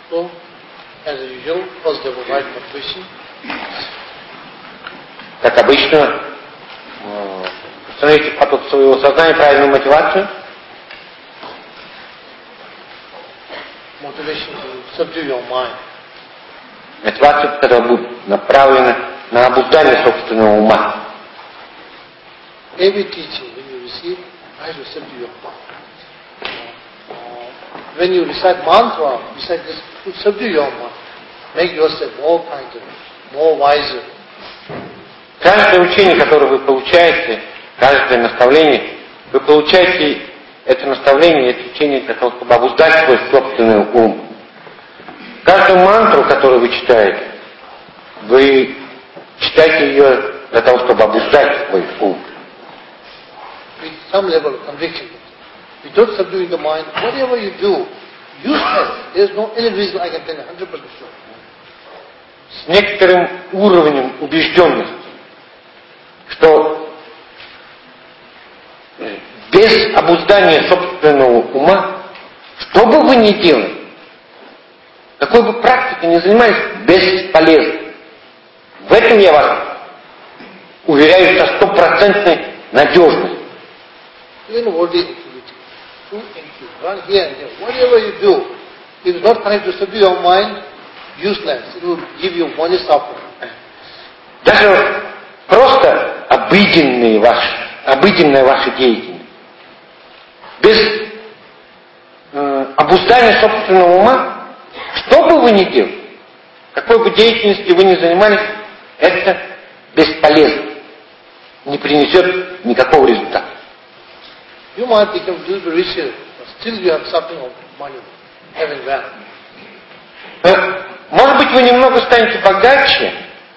So, as usual, first they provide motivation. Как обычно, установите в поток своего сознания правильную мотивацию. Motivation to subdue your mind. Мотивацию, которая будет направлена на обуздание собственного ума. Every teaching when you receive, try to subdue your mind. When you recite mantra, recite this to subdue your mind. Make yourself more kinder, more wiser. Каждое учение, которое вы получаете, каждое наставление, вы получаете это наставление, это учение для того, чтобы обуздать свой собственный ум. Каждую мантру, которую вы читаете ее для того, чтобы обуздать свой ум. With some level of conviction. Without subduing the mind, whatever you do, useless. There is no any reason I can tell you 100% sure. С некоторым уровнем убежденности, что без обуздания собственного ума, что бы вы ни делали, какой бы практикой ни занимались, бесполезно. В этом я вас уверяю со 100% надежностью. Even worldly activity, true activity, run here and there, whatever you do, if it's not trying to subdue your mind, useless. It will give you only suffering. Даже просто обыденная ваша деятельность. Без обуздания собственного ума, что бы вы ни делали, какой бы деятельностью вы ни занимались, это бесполезно. Не принесет никакого результата. You might become a little bit richer, but still you have suffering of money, having wealth. Может быть, вы немного станете богаче,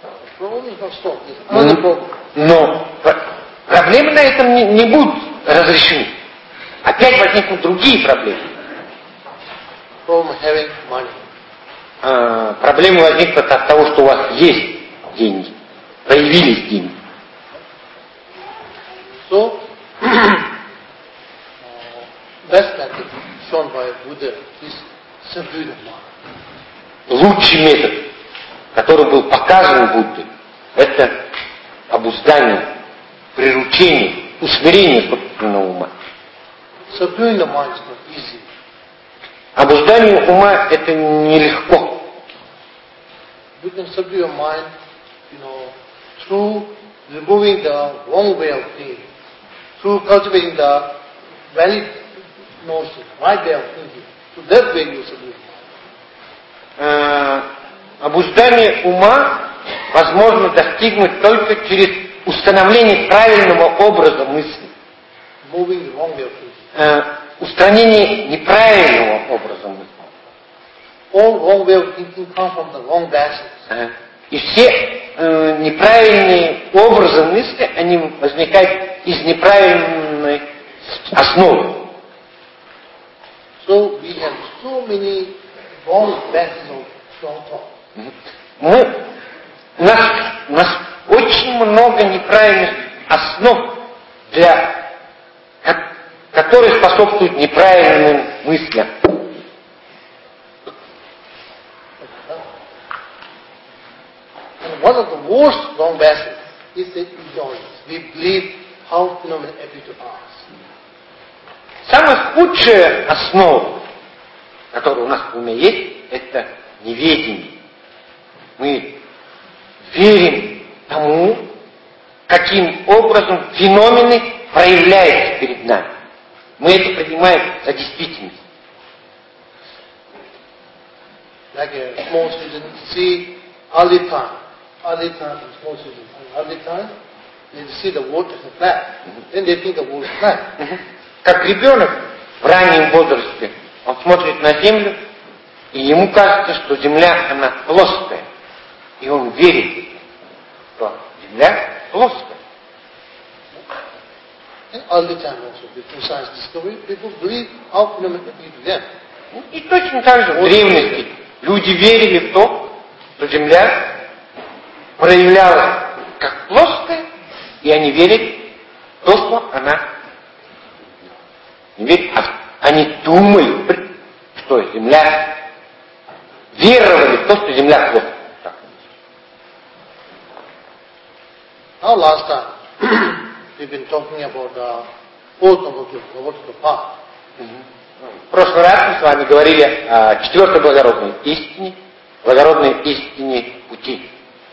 но проблемы на этом не будут разрешены. Опять возникнут другие проблемы. Проблемы возникнут от того, что у вас есть деньги, появились деньги. So, best method shown by Buddha is subdue the mind. Лучший метод, который был показан Буддой, это обуздание, приручение, усмирение собственного ума. Subduing the mind is not easy. Обуздание ума это нелегко. You can subdue your mind, through removing the wrong way of thinking, through cultivating the valid notion, right way of thinking. So that way you subdue. Обуздание ума возможно достигнуть только через установление правильного образа мысли. Устранение неправильного образа мысли. All wrong way of thinking come from the wrong basis. И все неправильные образы мысли, они возникают из неправильной основы. So we have so many wrong basis of strong thought. У нас очень много неправильных основ, которые способствуют неправильным мыслям. And one of the worst wrong basis is the ignorance. We believe how phenomena appear to us. Самая худшая основа, которая у нас в уме есть, это неведение. Мы верим тому, каким образом феномены проявляются перед нами. Мы это принимаем за действительность. Like a small student see early time small student, early time, they see the world as a flat. Then they think the world is flat. Как ребенок в раннем возрасте, он смотрит на землю, и ему кажется, что земля, она плоская. И он верит, что земля плоская. In early time also, before science discovery, people believe how phenomena appear to them. И точно так же в древности люди верили в то, что земля проявлялась как плоская, и они верят в то, что она не верят, они думали, что земля веровали в то, что Земля плоская. Now last time, we've been talking about the fourth noble path. В прошлый раз мы с вами говорили о четвертой благородной истине пути.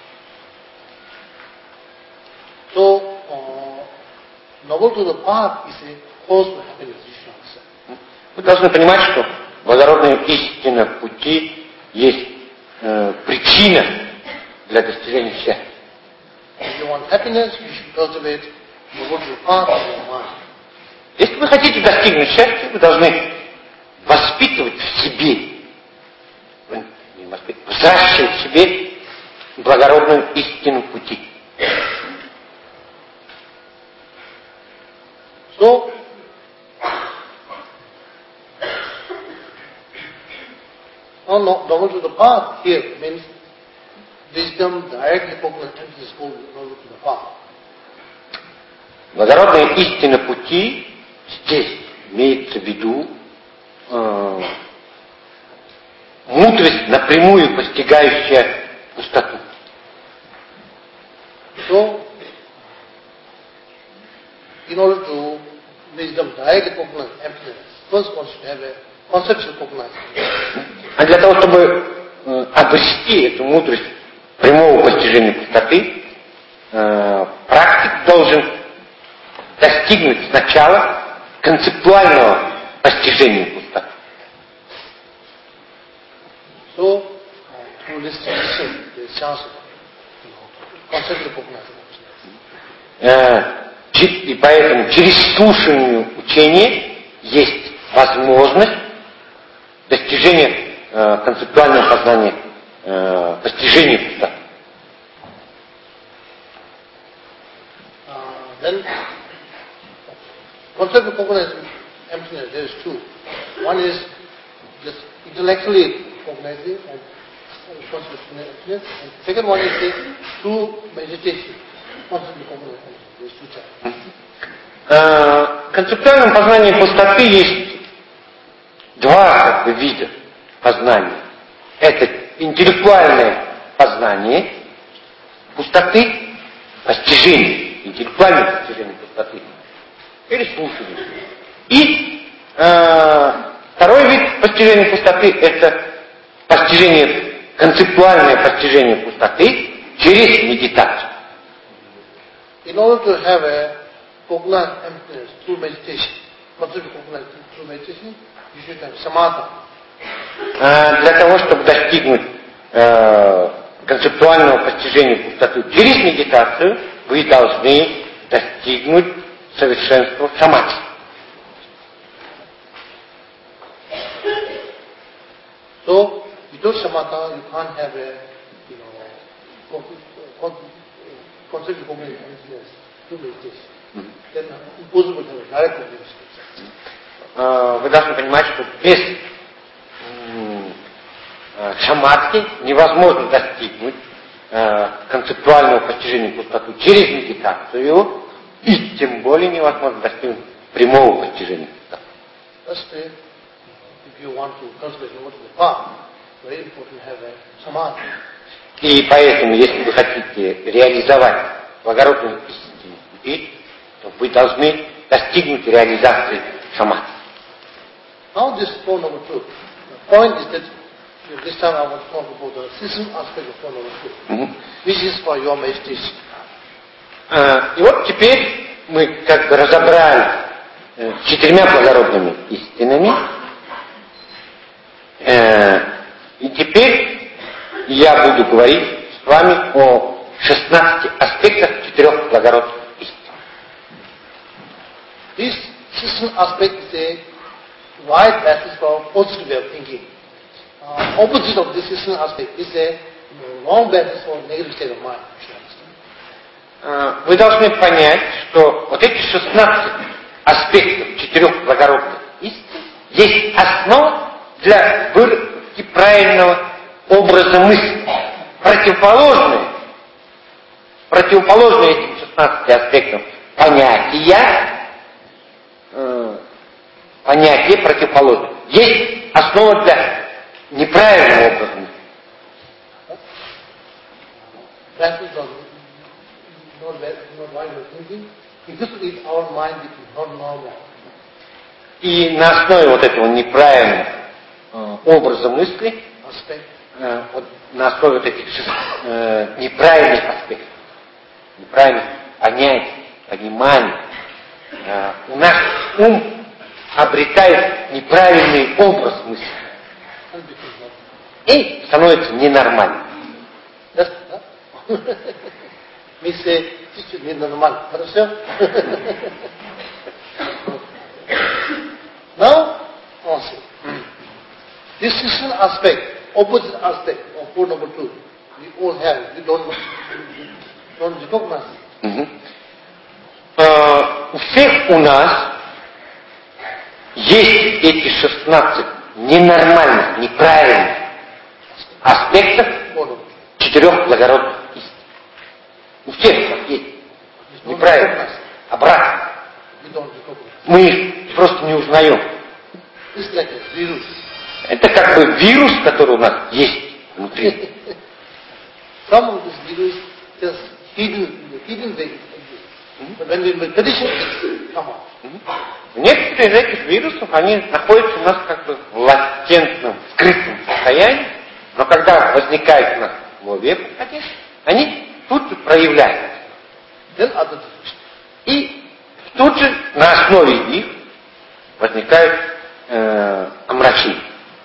So, noble to the path is a cause for happiness, you should understand. Вы должны понимать, что благородная истина пути есть причина для достижения счастья. If you want happiness, you should cultivate noble to the path of your mind. Если вы хотите достигнуть счастья, вы должны воспитывать в себе, взращивать в себе благородную истину пути. So, noble to the path here means wisdom, directly focused emphasis noble to the path. Благородная истина пути здесь имеется в виду мудрость, напрямую постигающая пустоту. So, in order to wisdom directly focus emptiness, first one should have a conceptual focus. А для того, чтобы обрести эту мудрость прямого постижения пустоты, практик должен достигнуть сначала концептуального постижения пустоты. So, through this tradition, there is chance of conceptual focus. И поэтому через слушание учения есть возможность достижения концептуального познания, постижения пустоты. Then, concept of cognizing emptiness, there is two. One is just intellectually cognizing and concept of emptiness, and second one is through meditation, concept of cognizing emptiness. There is two types. В концептуальном познании пустоты есть два вида познания. Это интеллектуальное познание пустоты, постижение, интеллектуальное постижение пустоты, или слушание. И второй вид постижения пустоты – это постижение, концептуальное постижение пустоты через медитацию. In order to have a cognized emptiness through meditation, concept of cognizing through meditation, you should have samatha. Для того, чтобы достигнуть концептуального постижения пустоты через медитацию, вы должны достигнуть совершенства самадхи. So, without samatha, you can't have a, concept of cognizing emptiness through meditation. Then impossible to have a direct meditation. Вы должны понимать, что без самадхи невозможно достигнуть концептуального постижения пустоты через медитацию, и тем более невозможно достигнуть прямого постижения пустоты. Firstly, if you want to cultivate the path, very important to have a samadhi. И поэтому, если вы хотите реализовать благородную истину пути, то вы должны достигнуть реализации самадхи. Now this four noble truth. The point is that this time I want to talk about the system aspect of four noble truth, which is for your meditation. И вот теперь мы как бы разобрали с четырьмя благородными истинами. И теперь я буду говорить с вами о 16 аспектах четырех благородных истин. This system aspect is a wide basis for positive way of thinking. Opposite of this system aspect is a wrong basis for negative state of mind. Вы должны понять, что вот эти 16 аспектов четырех благородных истин есть основа для выработки правильного образа мысли. Противоположные этим 16 аспектам понятие противоположное. Есть основа для неправильного образа мысли. practice of not why we're thinking, because it's our mind which is not normal. И на основе вот этого неправильного образа мысли, вот на основе вот этих неправильных аспектов, неправильных понятий, пониманий, у нас ум обретает неправильный образ мысли и становится ненормальным. We say, this is normal. Now, also, this is an aspect, opposite aspect of four number two. We all have, we don't recognize it. У всех у нас есть эти 16 ненормальных, неправильных аспектов 4 благородных истин. У всех у нас есть неправильность, обратно. Мы их просто не узнаем. Это как бы вирус, который у нас есть внутри. Some of this virus just hidden way. But when we meditation, it come out. Некоторые из этих вирусов, они находятся у нас как бы в латентном, скрытом состоянии, но когда возникает у нас в голове, они тут же проявляются. И тут же на основе их возникают омрачения.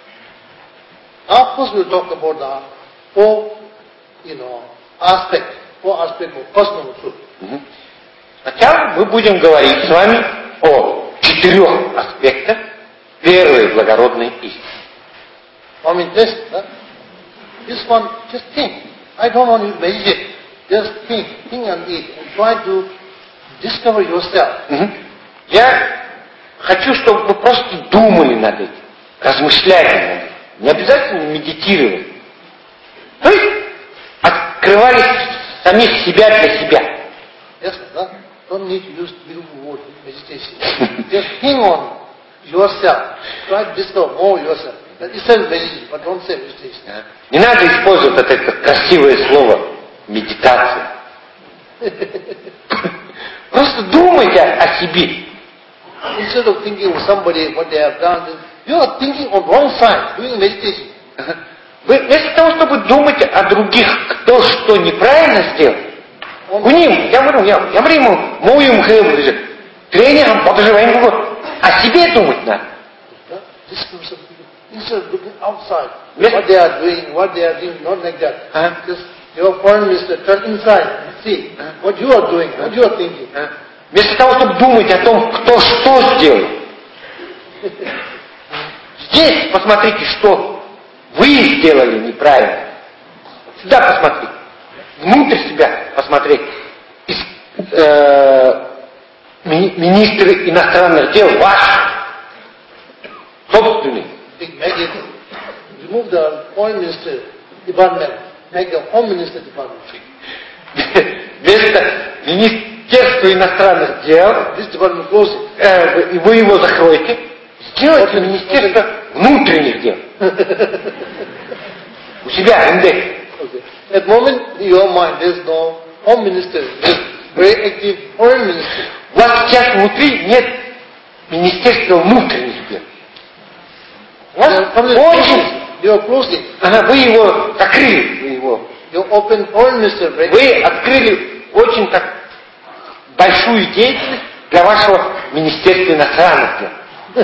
Of course, we'll talk about the four aspects of personal truth. Хотя мы будем говорить с вами о 4 аспектах первой благородной истины. I mean, this one, just think. I don't want you to meditate. Just think on it, and try to discover yourself. Я хочу, чтобы вы просто думали над этим, размышляли над этим. Не обязательно медитировать. То есть открывали самих себя для себя. Yes, don't need to use beautiful word meditation. Just think on yourself. Try to discover more yourself. That is meditation, but don't say meditation. Не надо использовать это красивое слово медитация. Просто думайте о себе. Instead of thinking of somebody, what they have done, you are thinking on wrong side, doing meditation. Вы вместо того, чтобы думать о других, кто что неправильно сделал, я говорю, моим хлебом, тренером, подоживаем год, о себе думать надо. Instead of looking outside, what they are doing, not like that. Just your foreign minister, turn inside and see what you are doing, what you are thinking. Вместо того, чтобы думать о том, кто что сделал, здесь посмотрите, что вы сделали неправильно. Сюда посмотрите. Внутрь себя посмотреть. Министры иностранных дел ваши, собственные. Remove the foreign minister department, make the home minister department. Вместо Министерства иностранных дел, вы его закроете, сделайте Министерство внутренних дел. У себя, индекс. At the moment, in your mind, there is no home minister, there is very active foreign minister. У вас сейчас внутри нет Министерства внутренних дел. You are closing. Вы его закрыли, You open foreign minister. Вы открыли очень так большую деятельность для вашего Министерства иностранных дел.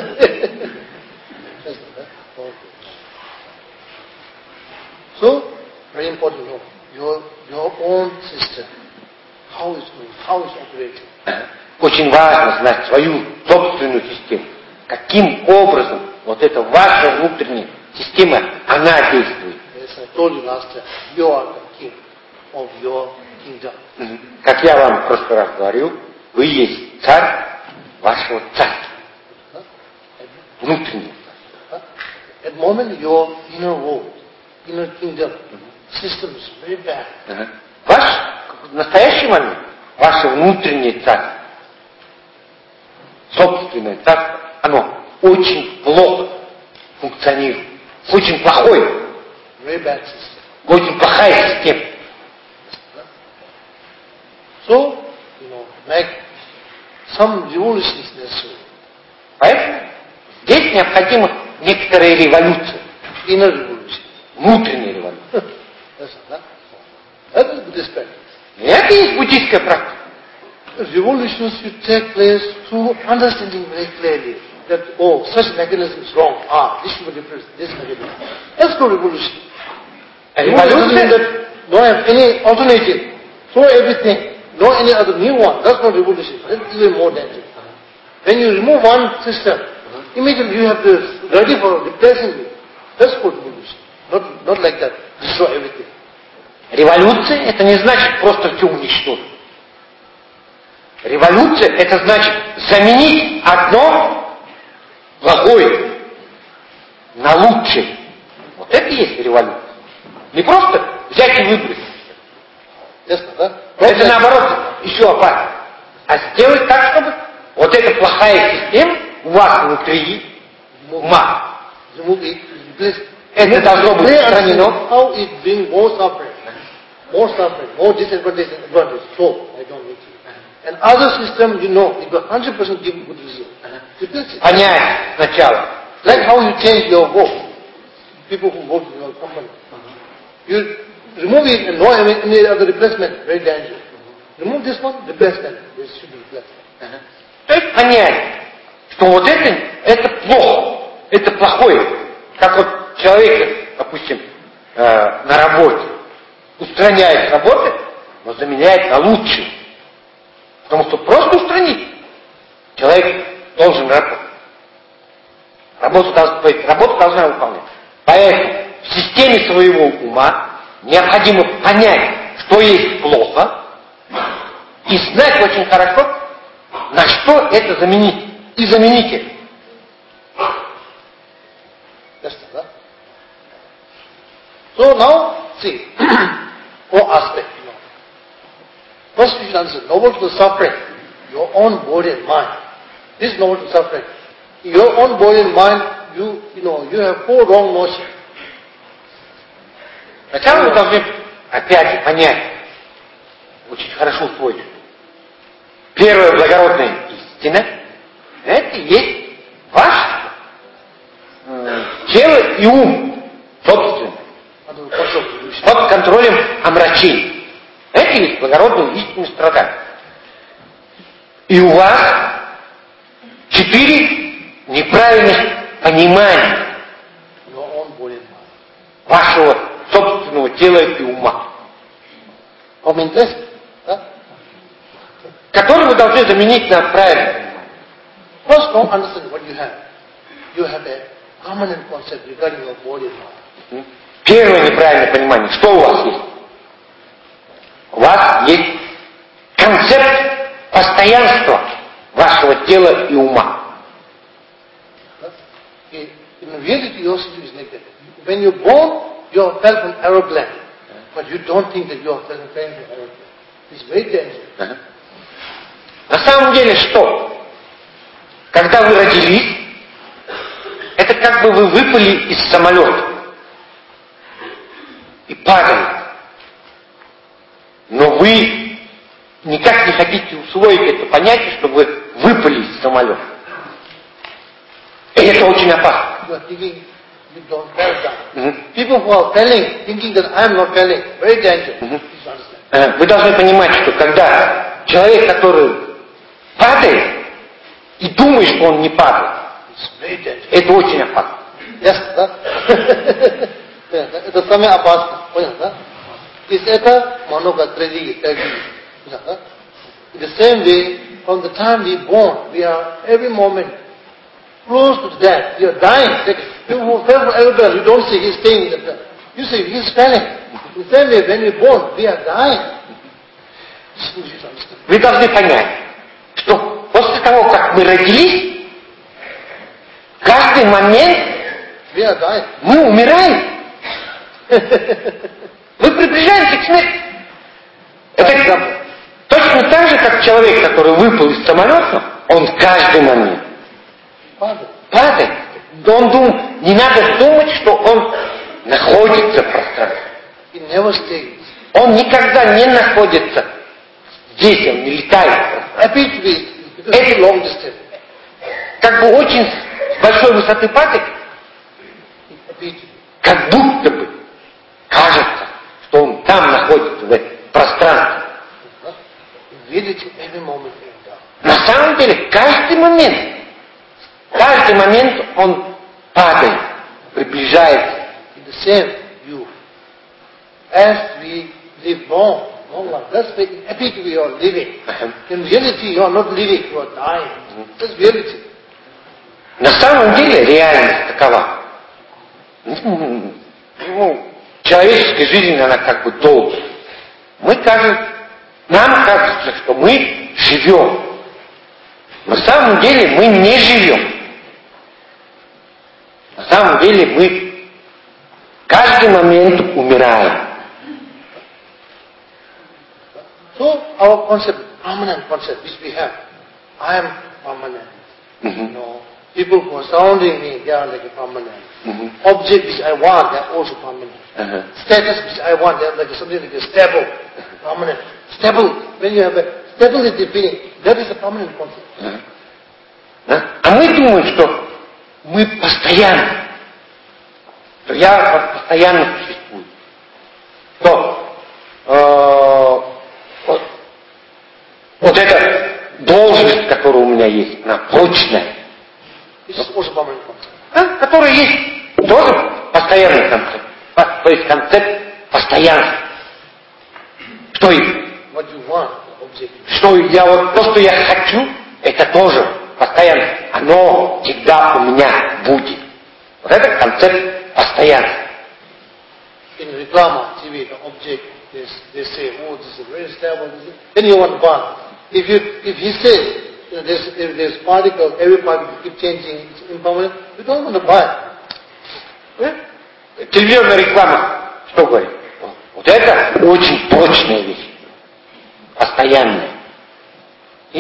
So, very important to know your own system, how it's going, how it's operating. Очень важно знать свою собственную систему. Каким образом вот эта ваша внутренняя система, она действует. As I told you last time, you are the king of your kingdom. Как я вам в прошлый раз говорил, вы есть царь вашего царства. Внутренний. At the moment, your inner world, inner kingdom, system is very bad. В настоящий момент ваше внутреннее царство, собственное царство, оно очень плохо функционирует. Очень плохое. Very bad system. Очень плохая система. So, make some revolutions necessary. Поэтому здесь необходима некоторая революция. Inner revolution. Внутренняя революция. That is Buddhist practice. И это и есть буддийская практика. Revolutions should take place through understanding very clearly that, such mechanism is wrong. This should be different, this mechanism. That's no revolution. Revolution that no have any alternative. Throw everything. No any other new one. That's not revolution. That's even more dangerous. When you remove one system, immediately you have to ready for replacing it. That's called revolution. Not like that. Destroy everything. Революция — это не значит просто все уничтожить. Революция — это значит заменить одно плохое на лучшее. Вот это и есть революция. Не просто взять и выбросить. Это наоборот еще опасно. А сделать так, чтобы вот эта плохая система у вас внутри ума. Это должно быть устранено. How it brings more suffering, more disadvantage and advantage. So, I don't need it. And other system, it will 100% give good result. Понять сначала. Like how you change your vote. People who vote in your company. You remove it and no any other replacement, very dangerous. Remove this one, replace that. This should be replaced. То есть понять, что вот это плохо, это плохое. Как вот человек, допустим, на работе устраняет с работы, но заменяет на лучшее. Потому что просто устранить человек должен работать. Работу должна выполнять. Поэтому в системе своего ума необходимо понять, что есть плохо, и знать очень хорошо, на что это заменить. И заменить это. So now, see, four aspects. First we should understand, noble to the suffering, your own body and mind. This is noble to suffering. In your own body and mind, you have four wrong notions. Сначала вы должны опять понять, очень хорошо усвоить. Первая благородная истина — это и есть ваше тело и ум, собственно, под контролем омрачений. Это и есть благородная истинная страдания. И у вас 4 неправильных понимания вашего собственного тела и ума, которые вы должны заменить на правильное. First, don't understand what you have. You have a permanent concept regarding your body and mind. Первое неправильное понимание. Что у вас есть? У вас есть концепт постоянства вашего тела и ума. In reality, your situation is like that. When you're born, you are felt an aeroplane. But you don't think that you are felt an aeroplane. It's very dangerous. На самом деле что? Когда вы родились, это как бы вы выпали из самолета и падали. Но вы никак не хотите усвоить это понятие, что вы выпали из самолета. И это очень опасно. You are thinking you don't fall down. People who are falling, thinking that I am not falling, very dangerous. Please understand. Вы должны понимать, что когда человек, который падает и думает, что он не падает, это очень опасно. Это самое опасное. Понял, да? Это много трагедий. In the same way, from the time we are born, we are every moment close to death. You are dying. You fell from elevator, you don't say he's staying in the bed. You say he's falling. In the same way, when we are born, we are dying. Вы должны понять, что после того, как мы родились, каждый момент мы умираем. Мы приближаемся к смерти. Это точно так же, как человек, который выпал из самолета, он каждый момент падает. Он думает, не надо думать, что он находится в пространстве. Он никогда не находится здесь он не летает. Appears to be because long distance. Как бы очень с большой высоты падает, как будто бы кажется, что он там находится, в этом пространстве. На самом деле, каждый момент он падает, приближается. As we live long life, that's why it appears to be you are living. In reality, you are not living, you are dying. That's reality. На самом деле реальность такова. Человеческая жизнь, она как бы долгая. Нам кажется, что мы живем. На самом деле мы не живем. На самом деле мы каждый момент умираем. So our concept, permanent concept, which we have, I am permanent. People who are surrounding me, they are like a permanent. Object which I want, they are also permanent. Status which I want, they are like something like a stable, permanent. Stable, when you have a stability feeling, that is a permanent concept. А мы думаем, что мы постоянно, что я постоянно существую. Что вот эта должность, которая у меня есть, она прочная. Которая есть тоже постоянный концепт. То есть концепт постоянства. Что то, что я хочу, это тоже постоянно. Оно всегда у меня будет. Вот это концепт постоянства. In reklama, TV, the object, they say, oh, this is very stable. Then you want to buy. If he says, there's particle, every particle keep changing, it's impermanent, you don't want to buy. Телевизионная реклама, что говорит? Вот это очень прочная вещь, постоянная. И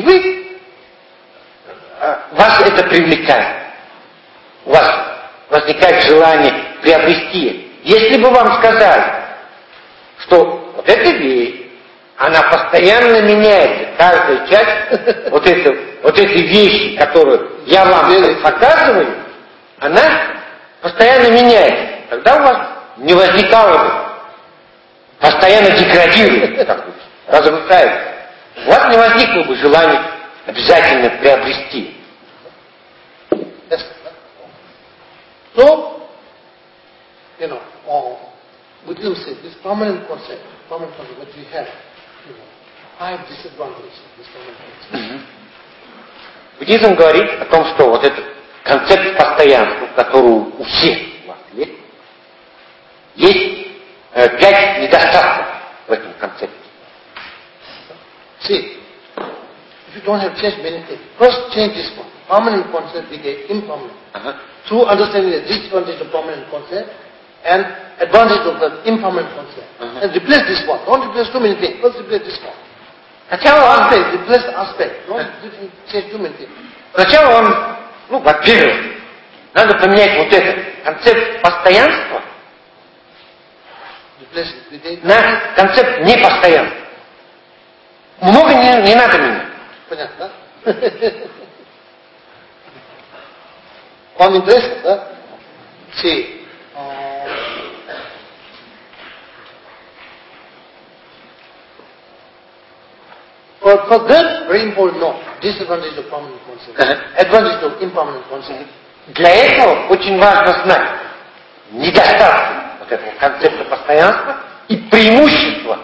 вас это привлекает. У вас возникает желание приобрести. Если бы вам сказали, что вот эта вещь, она постоянно меняется, каждая часть, вот эти вещи, которые я вам показываю, она постоянно меняется. Тогда у вас не возникало бы, постоянно деградирует, разрушается. У вас не возникло бы желания обязательно приобрести. So, Buddhism says this permanent concept what we have, five disadvantages of this permanent concept. Буддизм говорит о том, что вот этот концепт постоянства, который у всех у вас есть 5 недостатков в этом концепте. See, if you don't have changed many things, first change this one. Permanent concept became impermanent. Through understanding the disadvantage of permanent concept and advantage of the impermanent concept. And replace this one. Don't replace too many things. First replace this one. Replace the aspect. Don't change too many things. Сначала во-первых, надо поменять вот этот концепт постоянства на концепт непостоянства. Много не надо менять. Понятно, да? Вам интересно, да? See, for that, very important, no. Disadvantage of permanent concept. Advantage of impermanent concept. Для этого очень важно знать недостатки вот этого концепта постоянства и преимущество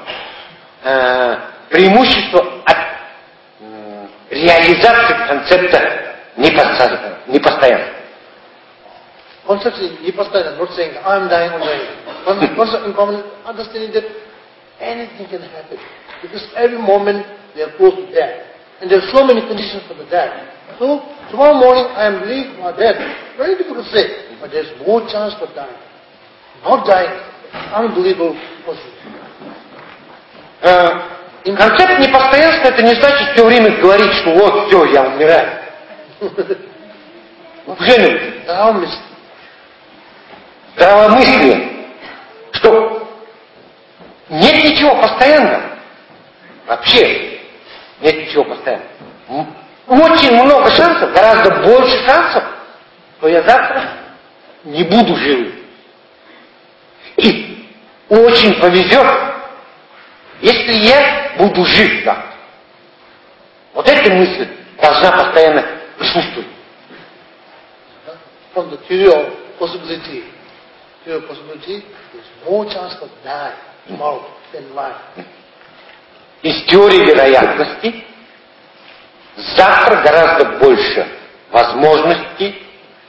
от реализации концепта непостоянства. Concept is непостоянно, not saying I am dying or dying. Concept impermanent, understanding that anything can happen. Because every moment we are close to death. And there are so many conditions for the death. So, tomorrow morning I am believed or dead. Very difficult to say. But there is no chance for dying. Not dying. Unbelievable possibility. Концепт непостоянства, это не значит все время говорить, что вот, все, я умираю. Здравомыслие, что нет ничего постоянного. Вообще, нет ничего постоянного. Очень много шансов, гораздо больше шансов, что я завтра не буду живым. И очень повезет, если я буду жив завтра. Вот эта мысль должна постоянно присутствовать. From the theory of possibility, there's more chance of die tomorrow than life. Из теории вероятности завтра гораздо больше возможностей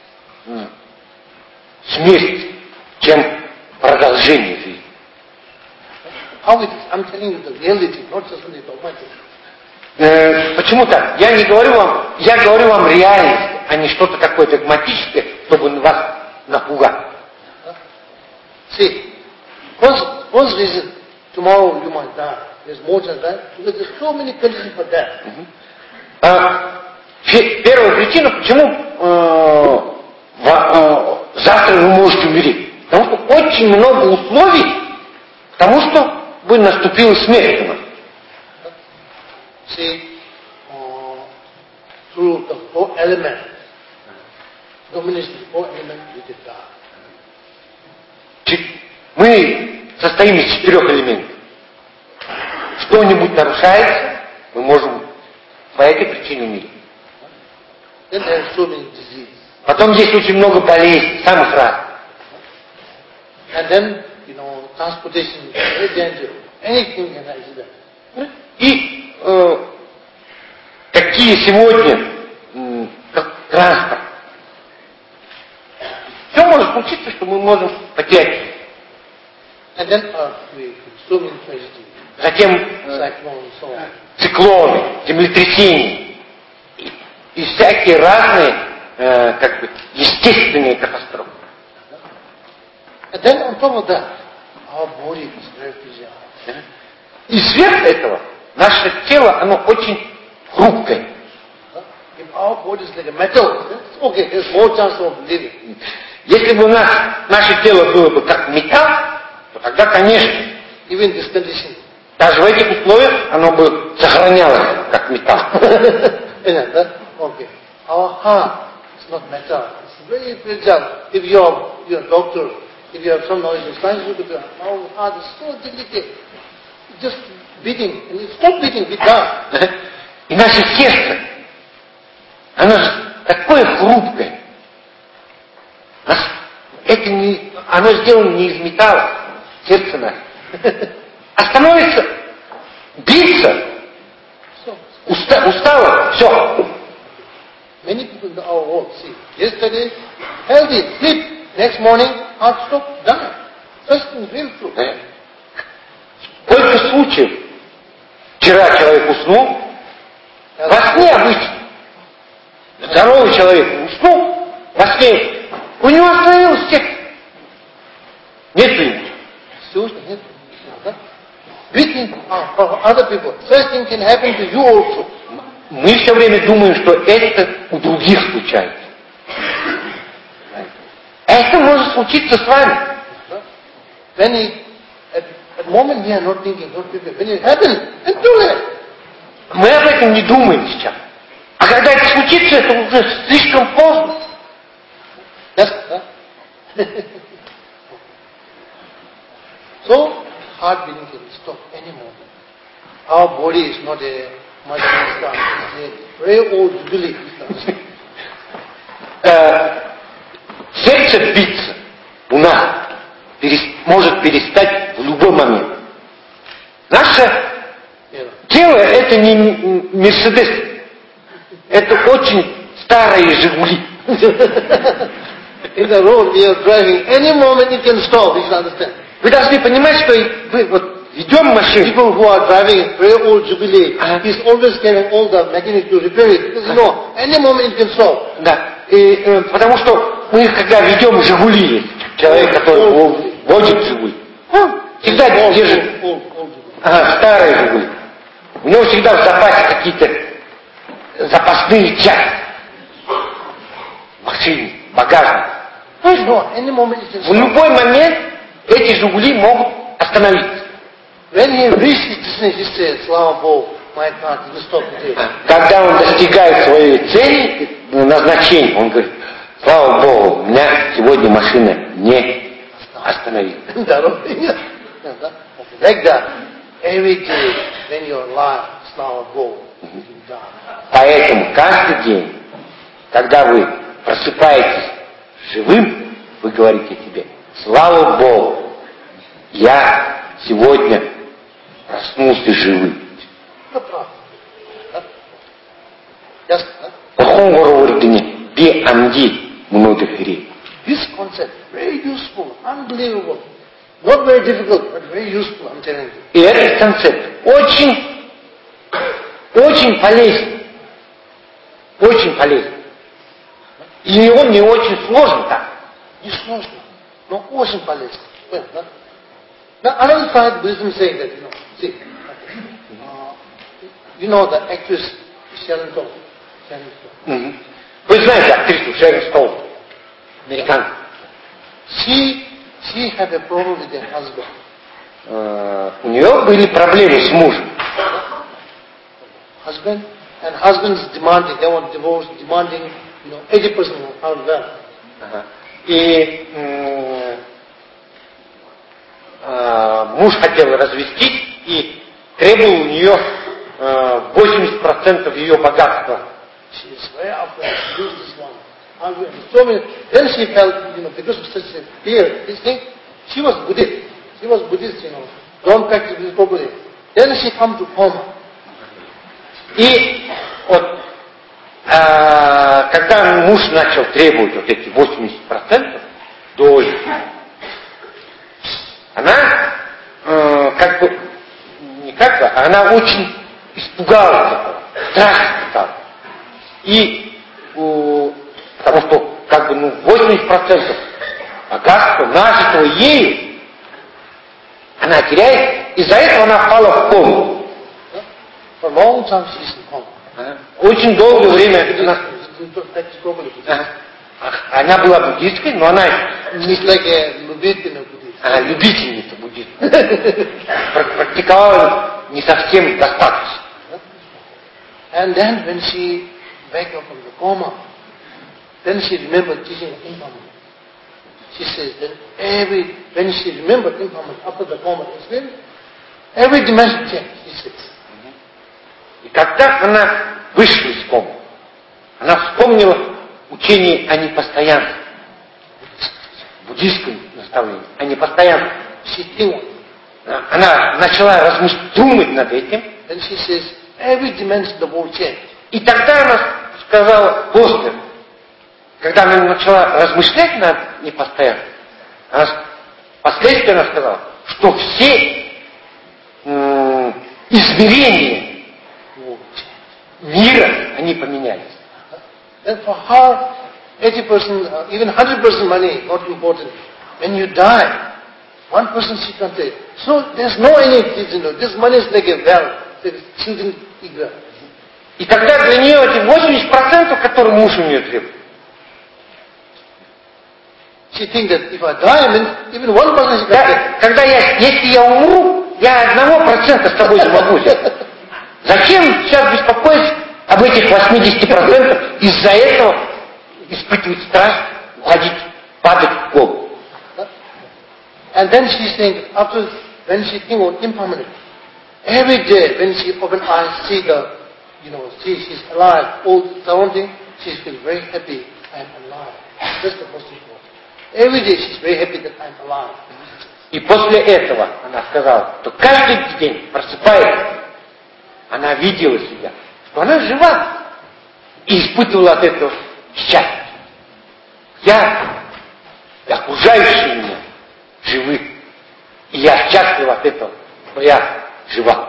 смерти, чем продолжение жизни. How it is? I'm telling you the reality, not just only dogmatic. Почему так? Я говорю вам реальность, а не что-то такое догматическое, чтобы вас напугать. See, first reason, tomorrow you might die. There's more chance of that because there's so many conditions for death. Первая причина, почему завтра вы можете умереть. Потому что очень много условий к тому, чтобы наступила смерть у нас. See, through the four elements, domination of the four elements, we can die. Мы состоим из 4 элементов. Что-нибудь нарушается, мы можем по этой причине умереть. Then there are so many diseases. Потом есть очень много болезней, самых разных. And then, transportation is very dangerous. Anything can accident. И какие сегодня транспорт. Все может случиться, что мы можем потерять. And then earthquake, so many tragedies. Затем Cyclone, so on. циклоны, землетрясения и всякие разные естественные катастрофы. And then on top of that, our body is very fragile. И сверх этого наше тело, оно очень хрупкое. If our body is like a metal, it's okay, there's more chance of living. Если бы наше тело было бы как металл, то тогда, конечно, Even in this condition. даже в этих условиях оно бы сохранялось как металл. Okay. Our heart is not metal. It's very fragile. If you're a doctor, if you have some knowledge of science, you could say, our heart is so delicate. It's just beating. And it stop beating, we die. И наше сердце, оно же такое хрупкое. Оно сделано не из металла, сердце наше. А становится биться, устало, все. Many people in our world see, yesterday, healthy, sleep, next morning, heart stop, die. Such things real true. Сколько случаев? Вчера человек уснул, во сне обычно. Здоровый человек уснул, во сне у него остановилось сердце. Нет ли? Seriously, нет. We think for other people, such thing can happen to you also. Мы все время думаем, что это у других случается. Это может случиться с вами. At the moment we are not thinking, when it happens, it's too late. Мы об этом не думаем сейчас. А когда это случится, это уже слишком поздно. So, heart beating can stop any moment. Our body is not a machine star. It's a very old jubilee. Сердце биться у нас может перестать в любой момент. Наше тело это не Мерседес, это очень старые Жигули. In the road we are driving, any moment it can stop, you should understand. Вы должны понимать, что вы ведем машину. People who are driving very old Jubilee, he's always carrying all the mechanics to repair it, because any moment it can stop. Да, и, потому что мы когда ведем Жигули, человек, который водит Жигули, всегда держит старые Жигули. У него всегда в запасе какие-то запасные части. Машины, багажник. В любой момент эти Жигули могут остановиться. When he reached his destination, he said, Slava Bog, my car didn't stop today. Когда он достигает своей цели, назначения, он говорит, слава Богу, меня сегодня машина не остановила. Like that, every day when your life, slava Bogу, is done. Поэтому каждый день, когда вы просыпаетесь живым, вы говорите себе, слава Богу, я сегодня проснулся живым. This concept, very useful, unbelievable. Not very difficult, but very useful, I'm telling you. И этот концепт очень полезен. Очень полезен. И он не очень сложен так. Не сложно, но очень полезно. Now, another side Buddhism saying that, see, you know the actress Sharon Stone. Вы знаете актрису Шерон Стоун, американку? She had a problem with her husband. У нее были проблемы с мужем. Husband's demanding, they want divorce, demanding, 80% of her wealth. И муж хотел развестись и требовал у нее 80% ее богатства. She is very afraid to lose this one. Then she felt, because of such a fear, this thing, she was Buddhist. Don't practice this properly. Then she come to coma. И вот, когда муж начал требовать вот эти 80% доли, она она очень испугалась этого, страшно стала. И потому что 80% богатства, нажитого ею, она теряет, из-за этого она впала в кому. For a long time she is in coma. Очень долгое время она была буддисткой, но она любительница буддизма. Практиковала не совсем достаточно. And then when she woke up from the coma, then she remembered teaching of impermanence. She says that when she remembered impermanence after the coma experience, every dimension changed, she says. И когда она вышла из комы, она вспомнила учение о непостоянстве, буддийское наставление о непостоянстве. Она начала думать над этим. And she says, every dimension the world changed. И тогда она сказала после, когда она начала размышлять над непостоянством, впоследствии она сказала, что все измерения мира, они поменялись. And for her, 80%, even 100% money, not important. When you die, 1% she can take. So there's no any, this money is like a well, it's children eager. И тогда для нее эти 80%, которые муж у нее требует. She thinks that if I die, means even 1% she can take. Если я умру, я 1% с тобой не могу взять. Зачем сейчас беспокоиться об этих 80%, из-за этого испытывать страх, уходить, падать в кому? And then she's saying, after, when she thinks of impermanence, every day when she open eyes, see she's alive, all surrounding, she feels very happy, I'm alive. That's the most important. Every day she's very happy that I'm alive. И после этого она сказала, что каждый день, просыпаясь, она видела себя, что она жива, и испытывала от этого счастье. Окружающие меня живы, и я счастлив от этого, что я жива.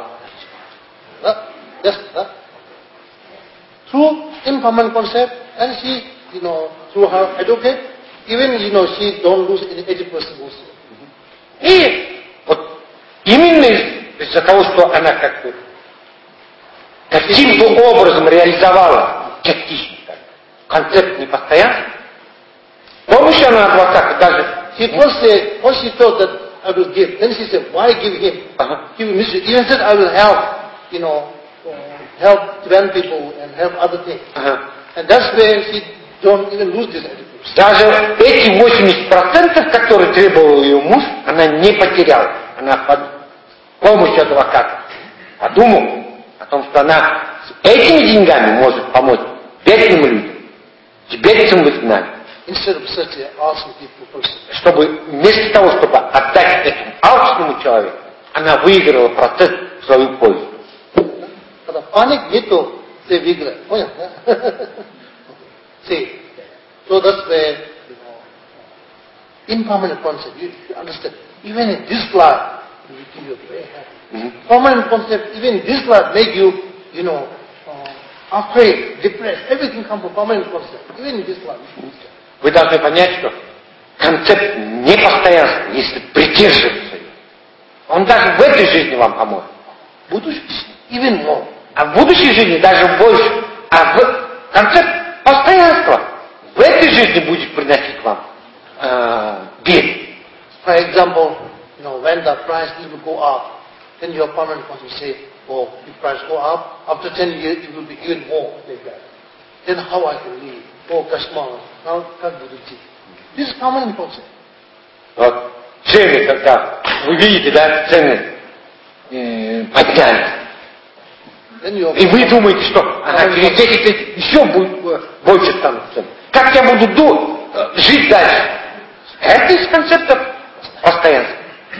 Through impermanent concept, and she, through her advocate, even, she don't lose 80% also. И вот именно из-за того, что она каким-то образом реализовала частично концепт непостоянства, с помощью она адвоката даже... First she thought that I will give. Then she said, why give him? Give him misery. Even said, I will help, help Tibetan people and help other things. And that's where she don't even lose this attitude. Даже эти 80%, которые требовал ее муж, она не потеряла. Она под помощью адвоката подумала о том, что она с этими деньгами может помочь бедным людям, тибетцам в изгнании. Instead of such an awesome person. Чтобы вместо того, чтобы отдать этому алчному человеку, она выиграла процесс в свою пользу. Когда паник нету, ты выиграешь. Понял, да? See, so that's where, impermanent concept, you understand. Even in this life, you are very happy. Permanent concept, even in this life, make you, afraid, depressed. Everything comes from permanent concept. Even in this life. Вы должны понять, что концепт непостоянства, если придерживаться его, он даже в этой жизни вам поможет. Будущий, even more. А в будущей жизни даже больше. А в концепт постоянства в этой жизни будет приносить вам бед. For example, when the price will go up, then your permanent concept say, oh, the price go up, after 10 years it will be even more like that. Then how I can live? Oh, Kashmir, now как буду жить? This is permanent concept. Вот цены, когда вы видите, да, цены поднялись. И вы думаете, что через 10 лет еще будет больше там цен. Как я буду жить дальше? Это из концепта постоянства.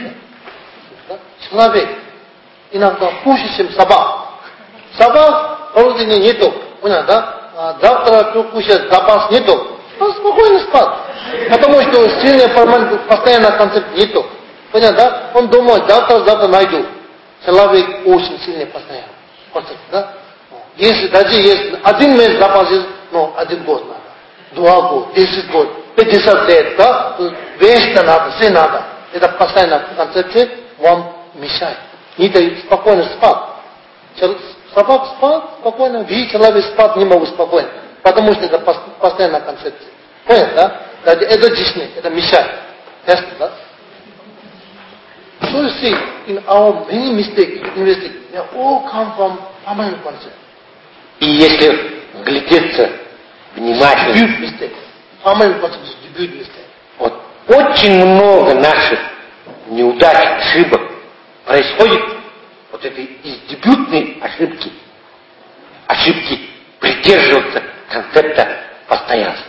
Человек иногда хуже, чем собак. Собак порождения нету. Понятно, да? Завтра кто кушает, запас нету. Он спокойно спать. Потому что сильный постоянно концепт нету. Понятно, да? Он думает, завтра найду. Человек очень сильный постоянно. Концепт, да? Если даже есть один месяц запас есть, 1 год надо. 2 года, 10 год, 50 лет, да? Вечно надо, все надо. Это постоянно концепция вам мешает. Не дает спокойно спать. Собак спать спокойно, вы человек спать не могут спокойно. Потому что это постоянная концепция. Понял, да? Это жизнь, это мешает. Ясно, да? So you see, in our many mistakes, they all come from permanent concept. И если глядеться внимательно, Debut mistake. Permanent concept is debut mistake. Вот очень много наших неудач, ошибок происходит вот этой из дебютной ошибки придерживаться концепта постоянства.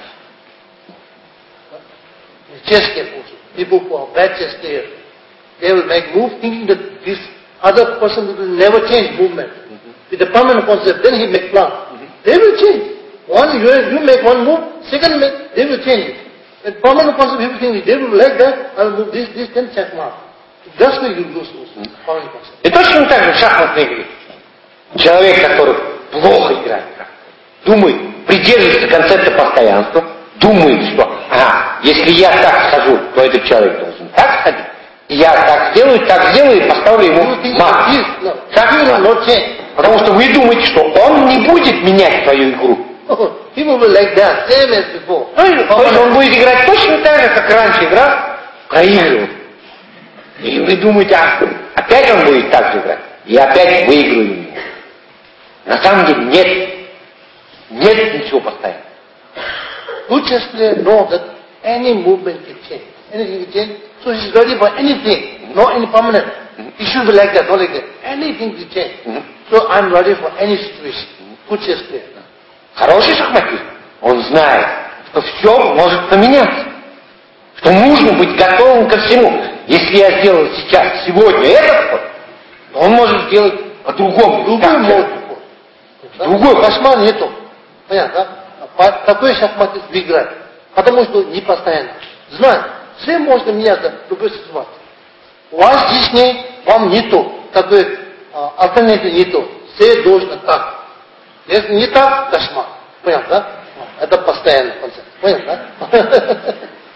Chess game also. People who are bad chess players, they will make move thinking that this other person will never change movement. With the permanent concept, then he make plan. They will change. You make one move, second make, they will change it. With permanent concept, people think they will like that, I will move this, then check mark. That's why you lose also. Permanent concept. И точно так же в шахматной игре. Человек, который плохо играет, думает, придерживается концепта постоянства, думает, что если я так схожу, то этот человек должен так сходить. Я так сделаю и поставлю ему мат. Потому что вы думаете, что он не будет менять свою игру. People will like that, same as before. То есть он будет играть точно так же, как раньше играл, проигрывать. И вы думаете, опять он будет так же играть, и опять выиграю. На самом деле нет ничего постоянного. Good chess player knows that any movement can change. Anything can change. So he's ready for anything, not any permanent. He should be like that, not like that. Anything can change. So I'm ready for any situation. Good chess player. Хороший шахматист, он знает, что все может поменяться. Что нужно быть готовым ко всему. Если я сделал сегодня этот ход, то он может сделать по-другому. Другой кошмар нету. Понятно, да? Такой шахматист выиграет. Потому что не постоянно. Знает, все можно меняться в любой ситуации. У вас здесь вам нету. Такой альтернативы нету. Все должно так. Если не так, кошмар. Понятно, да? Это постоянный концепт. Понятно, да?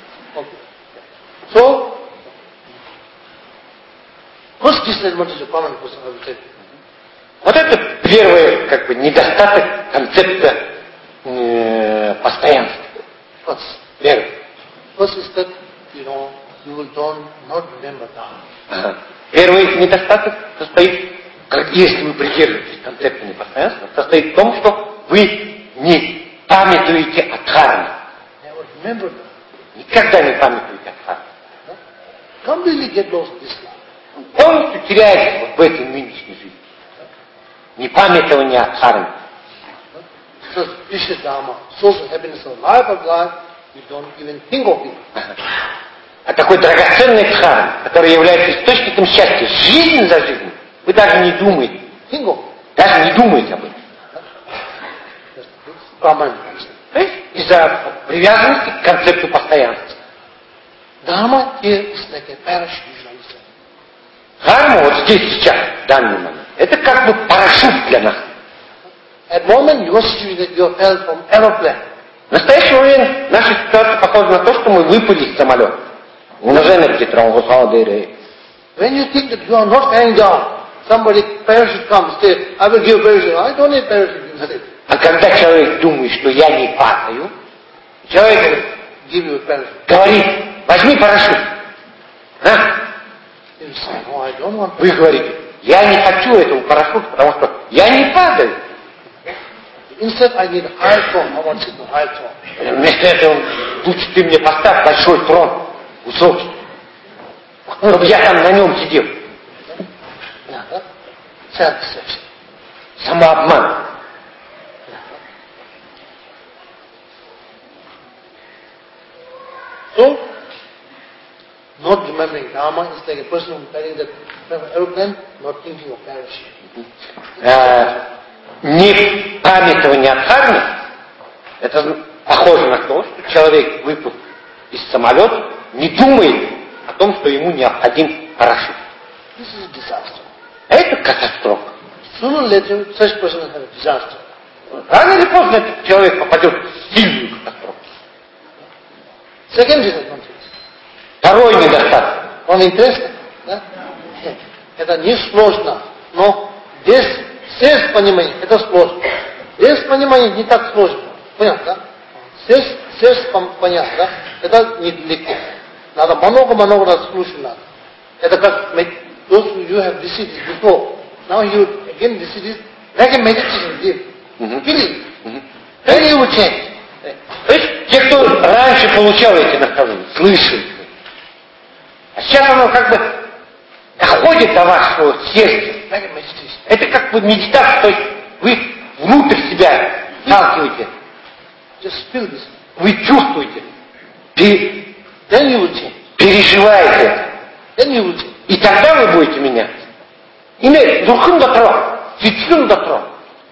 So, first disadvantage of permanent concept, I would say. Вот это первый недостаток концепта постоянства. Первый. First is that, you will not remember that. Первый недостаток состоит если вы придерживаетесь концепта непостоянства, состоит в том, что вы не памятуете о дхарме. Никогда не памятуете о дхарме. Completely get lost in this life. Полностью теряетесь вот в этой нынешней жизни. Непамятование о дхарме. So precious dharma, social happiness of life, you don't even think of it. А такой драгоценный дхарма, который является источником счастья, жизнь за жизнь, вы даже не думаете. Think of it. Даже не думаете об этом. Из-за привязанности к концепту постоянства. Dharma here is like a parachute. Дхарма вот здесь сейчас, в данный момент, это как бы парашют для нас. At the moment you are situated, you fell from aeroplane. В настоящий момент наша ситуация похожа на то, что мы выпали из самолета. Уважаемый Петров, When you think that you are not hanging down, somebody parachute comes, say, I will give parachute. I don't need parachute, you say. А когда человек думает, что я не падаю, человек Give you a parachute. говорит, возьми парашют. А? You say, no, I don't want. Вы говорите, я не хочу этого парашюта, потому что я не падаю. Instead, I need a high throne. I want to sit in a high throne. Вместо этого лучше ты мне поставь большой трон, высокий, чтобы я там на нем сидел. Self-deception. Самообман. So, not remembering Dharma is like a person who carrying that aeroplane, not thinking of parachute. Не памятование о дхарме, это похоже на то, что человек, выпав из самолета, не думает о том, что ему необходим парашют. This is a disaster. Это катастрофа. Sooner or later, such person will have a disaster. Рано или поздно этот человек попадет в сильную катастрофу. Second disadvantage. Второй недостаток. Он интересно, да? Это не сложно, но без понимания это сложно. Без понимания не так сложно. Понятно, да? Без понятно, да? Это нелегко. Надо много раз слушать надо. Это как those you have received it before. Now you again receive it like a meditation. Feeling. Then you will change. То есть те, кто раньше получал эти наставления, слышали. А сейчас оно как бы доходит до вашего сердца. Это как бы медитация, то есть вы внутрь себя сталкиваете. Вы чувствуете, переживаете. И тогда вы будете меняться. Или духом дотрон, фицлюм дотрон.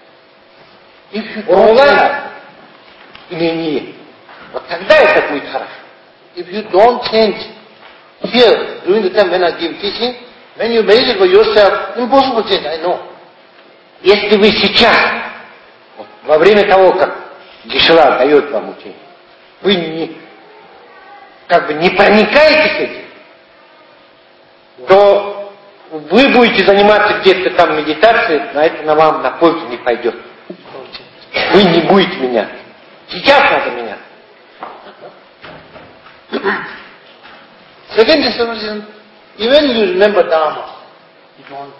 Не. Вот тогда это будет хорошо. If you don't change here during the time when I give teaching, when you meditate for yourself, impossible change, I know. Если вы сейчас, вот, во время того, как Гешела дает вам учение, вы не проникаетесь этим, то вы будете заниматься где-то там медитацией, но это вам на пользу не пойдет. Вы не будете меняться. Сейчас надо меняться. Second disadvantage, even you remember Dharma, you don't,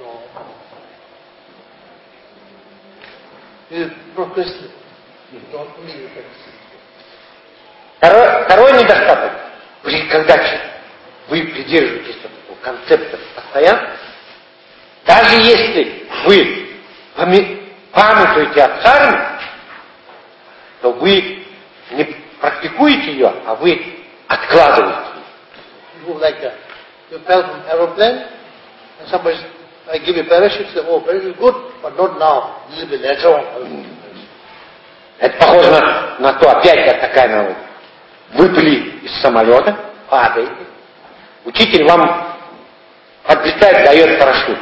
you procrastinate. You don't really procrastinate. Второй недостаток, когда вы придерживаетесь этого концепта постоянства, даже если вы памятуете о дхарме, то вы не практикуете ее, а вы откладываете. You like that. You fell from aeroplane, and somebody, I give you parachute, say, oh, parachute is good, but not now, a little bit later on. Это похоже на то, опять такая аналогия. Выпали из самолета, падаете, учитель вам подлетает, дает парашют.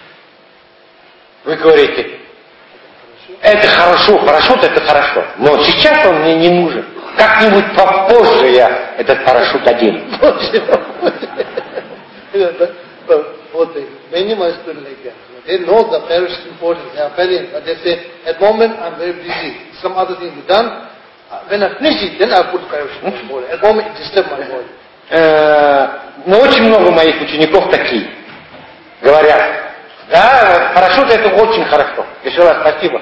Вы говорите, это хорошо, парашют это хорошо, но сейчас он мне не нужен. Как-нибудь попозже я этот парашют одену. Many of my students like that. They know the parachute is important, they are very, but they say, at the moment I'm very busy, some other thing to be done. When I finish it, then I put parachute on the body. At the moment it disturbs my body. Но очень много моих учеников такие. Говорят, да, парашют это очень хорошо. Еще раз спасибо.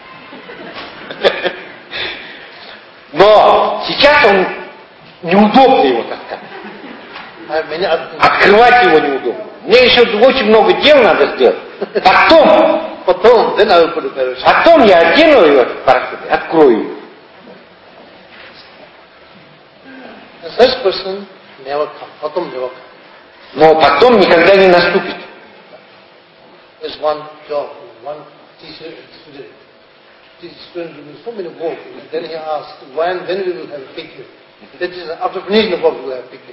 Но сейчас он неудобно его таскать. Открывать его неудобно. Мне еще очень много дел надо сделать. Потом я одену его, парашют, открою его. Но потом никогда не наступит. Student gave me so many work. Then he asked, when we will have a picnic? That is, after finishing the work, we will have a picnic.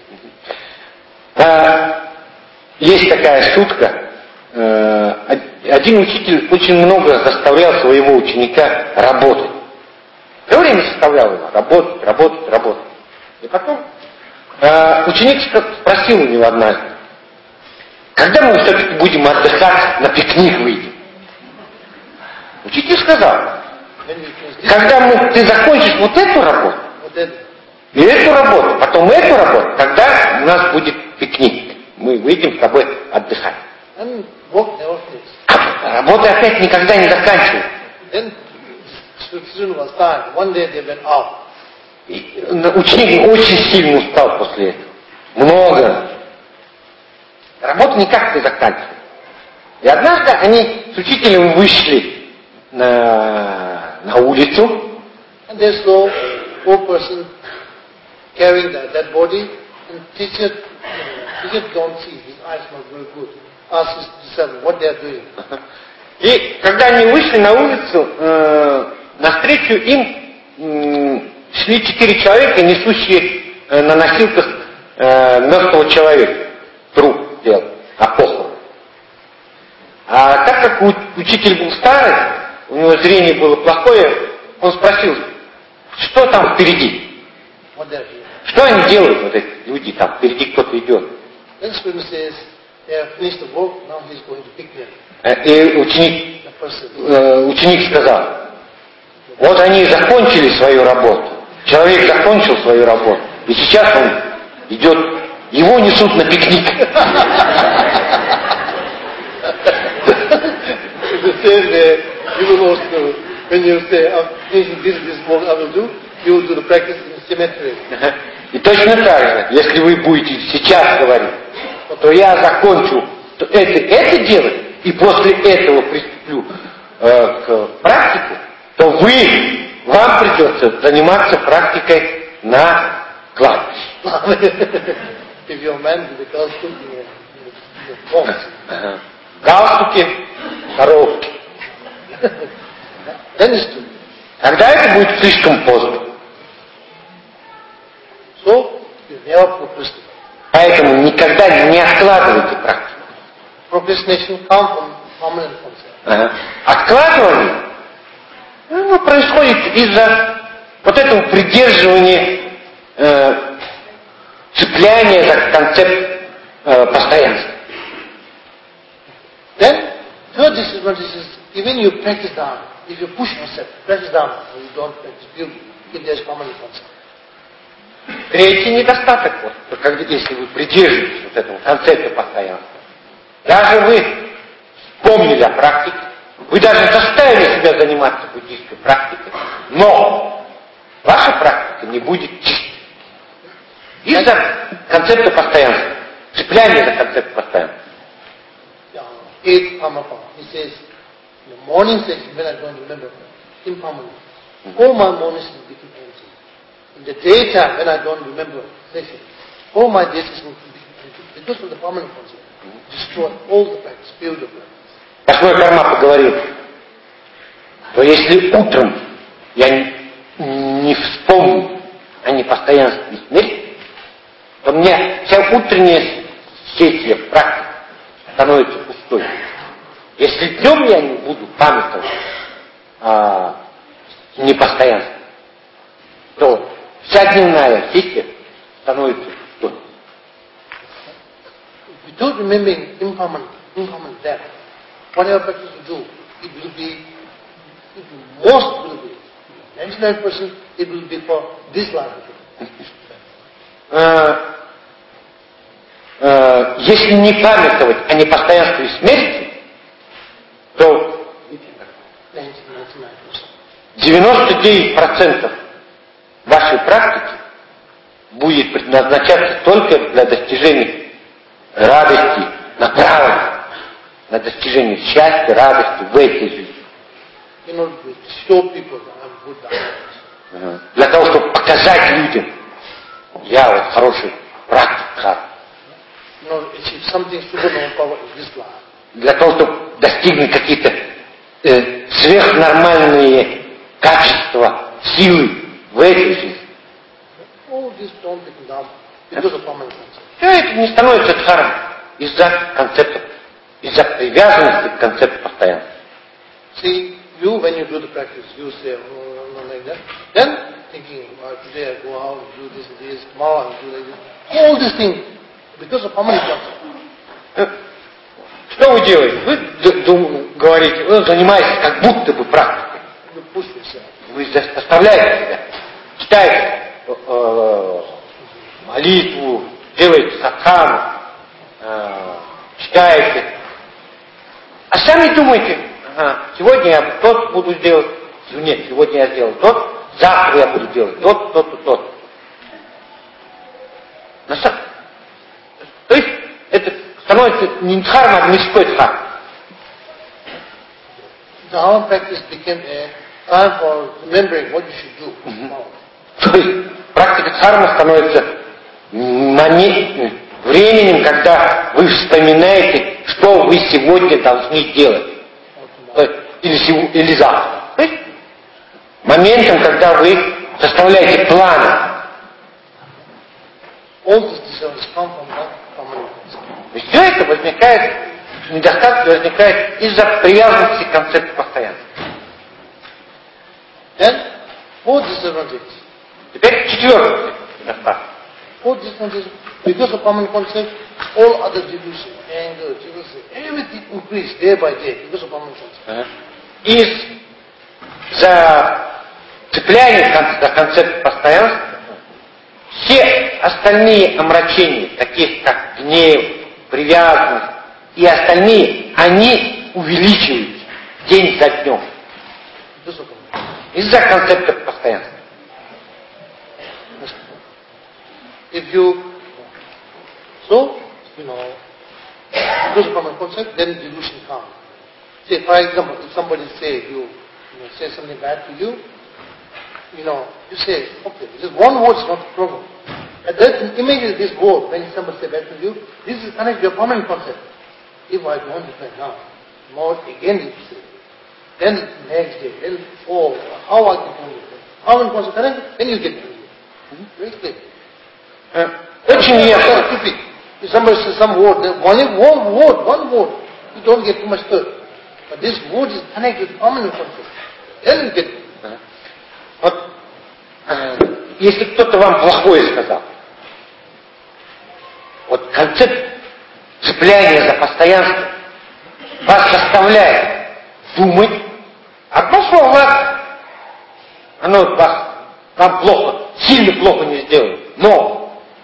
Есть такая шутка. Один учитель очень много заставлял своего ученика работать. Все время заставлял его работать. И потом ученик спросил у него однажды, когда мы все-таки будем отдыхать, на пикник выйдем? Учитель сказал, когда ты закончишь вот эту работу, и эту работу, потом эту работу, тогда у нас будет пикник. Мы выйдем с тобой отдыхать. Работа опять никогда не заканчивается. Ученик очень сильно устал после этого. Много. Работа никак не заканчивается. И однажды они с учителем вышли на улицу. And they saw poor person carrying that body, and teacher don't see, his eyes not very good. Ask his disciple what they are doing. И когда они вышли на улицу, навстречу им шли 4 человека, несущие на носилках мертвого человека, труп делал, похорон. А так как учитель был старый, у него зрение было плохое, он спросил, что там впереди? Что они делают, вот эти люди, там впереди кто-то идет? И ученик сказал, вот они закончили свою работу, человек закончил свою работу, и сейчас он идет, его несут на пикник. When you say, this work I will do, you will do the practice in the cemetery. И точно так же, если вы будете сейчас говорить, то я закончу это делать, и после этого приступлю к практике, то вам придется заниматься практикой на кладбище. Галстуки, коровки. Тогда это будет слишком поздно. Поэтому никогда не откладывайте практику. Откладывание происходит из-за вот этого придерживания, цепляния за концепт постоянства. Then, third disadvantage is even you practice Dharma, if you push yourself, practice Dharma, or you don't practice beauty, if there's common concept. Третий недостаток, если вы придерживаетесь вот этого концепта постоянства. Даже вы вспомнили о практике, вы даже заставили себя заниматься буддийской практикой, но ваша практика не будет чистой. Из-за концепта постоянства, цепляния за концепт постоянства. Eighth Pamapa, he says, in the morning session, when I don't remember, impermanent. All my mornings will become empty. In the daytime, when I don't remember session, all my days will become empty. Because of the permanent concept. Destroy all the practice, build the practice. Восьмой Кармапа говорит, что если утром я не вспомню о непостоянстве и смерти, то мне вся утренняя сессия практики становится пустой. Если днем я не буду памятовать о непостоянстве, то вся дневная сессия становится пустой. Without remembering impermanent death, whatever practice you do, it will be, most will be, 99% it will be for this life. Если не памятовать о непостоянстве и смерти, 99% вашей практики будет предназначаться только для достижения радости, направленной на достижение счастья, радости в этой жизни. Для того, чтобы показать людям, я вот хороший практик. Для того, чтобы достигнуть какие-то сверхнормальные качества, силы в этой жизни. Все это не становится дхармой из-за концепта, из-за привязанности к концепту постоянства. See, when you do the practice, you say, like that. Then, thinking, today I go out, do this, tomorrow I do like this. All these things, because of permanent concept. Что вы делаете? Вы говорите, вы занимаетесь как будто бы практикой. Вы заставляете себя, читаете молитву, делаете садхану, читаете. А сами думаете, сегодня я тот буду делать, нет, сегодня я сделал тот, завтра я буду делать тот. То есть это становится не дхарма, а мирской дхарма. Our practice became a time for remembering what you should do. То есть практика дхармы становится временем, когда вы вспоминаете, что вы сегодня должны делать. Или завтра. То есть моментом, когда вы составляете планы. И все это возникает, недостаток возникает из-за привязанности к концепту постоянства. Теперь четвертый недостаток. Because of permanent concept, all other delusion, anger, jealousy, everything increase day by day because of permanent concept. Из-за цепляния за концепт постоянства все остальные омрачения, такие как гнев, привязанность и остальные, они увеличиваются день за днем. Из-за концепта постоянства. If you, because of permanent concept, then delusion comes. Say, for example, if somebody say something bad to you, you say, okay, just one word is not a problem. And then immediately this word, when somebody say bad to you, this is connected to your permanent concept. If I don't defend now, tomorrow again you say, then next day, then how I can do it? How in concept connected, then you get to it. Very clear. Очень ясно. If somebody says some word, one word, you don't get too much hurt. But this word is connected to permanent concept. Then you get it. Вот, если кто-то вам плохое сказал, вот концепт цепляния за постоянство вас заставляет думать, одно слово, оно вам плохо, сильно плохо не сделает, но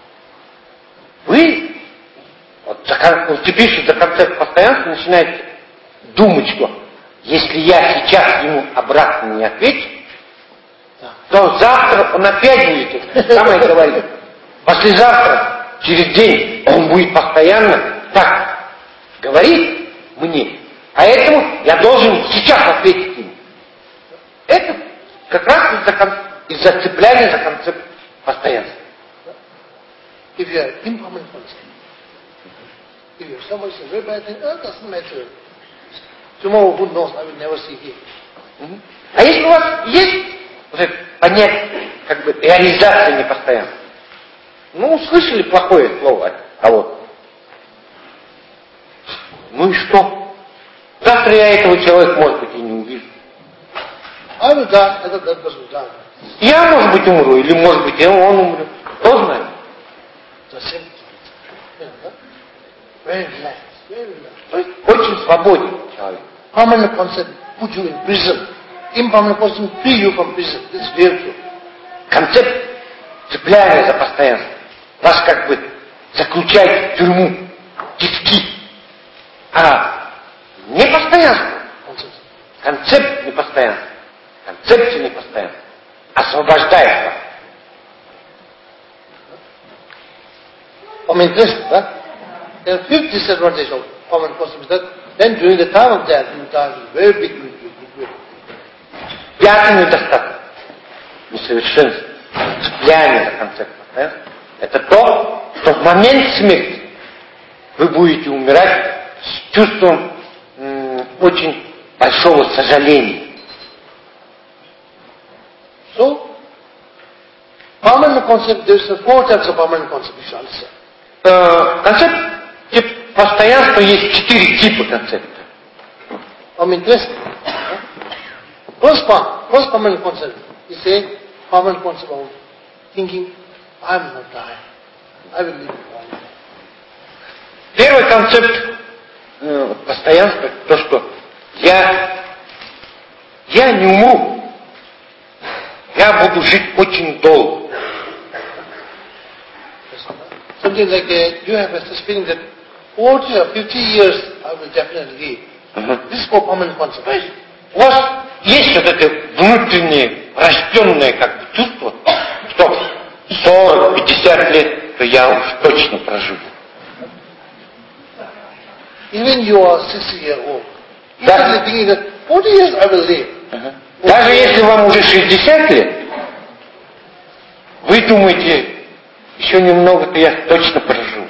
вы, уцепившись за концепт постоянства, начинаете думать, что если я сейчас ему обратно не отвечу, то завтра он опять будет самое говорит. Послезавтра, через день, он будет постоянно так говорить мне, а этому я должен сейчас ответить ему. Это как раз из-за цепляния за концепт постоянства. If you are impermanent concept, if you have somebody say very bad thing, doesn't matter. Tomorrow, who knows, I will never see him. А если у вас есть уже понятие, как бы реализация непостоянства, услышали плохое слово от кого-то, ну и что? Завтра я этого человека, может быть, и не увижу. I will die, that person will die. Я, может быть, умру, или, может быть, он умрет. Кто знает? Very relaxed, very relaxed. То есть очень свободен человек. Permanent concept put you in prison. Impermanent concept free you from prison. This is very true. Концепт цепляния за постоянство вас как бы заключает в тюрьму, тиски. А непостоянство, концепт непостоянства концепция непостоянства освобождает вас. From interest, the fifth disadvantage of common concept is that then during the time of death, you die with very big regret. Пятый недостаток несовершенства, цепляния за концепт постоянства, это то, что в момент смерти вы будете умирать с чувством очень большого сожаления. So, permanent concept, there is four types of permanent concept, you should understand. Концепт постоянства есть 4 типа концепта. From interest, first permanent concept is a permanent concept of thinking, I will not die, I will live forever. Первый концепт постоянства — то, что я не умру, я буду жить очень долго. Something like you have a feeling that 40 or 50 years I will definitely live. This is for permanent concept. У вас есть вот это внутреннее, рожденное как бы чувство, что 40-50 лет, то я уж точно проживу. Even you are 60-year-old, you are thinking that 40 years I will live. Даже если вам уже 60 лет, вы думаете, еще немного-то я точно проживу.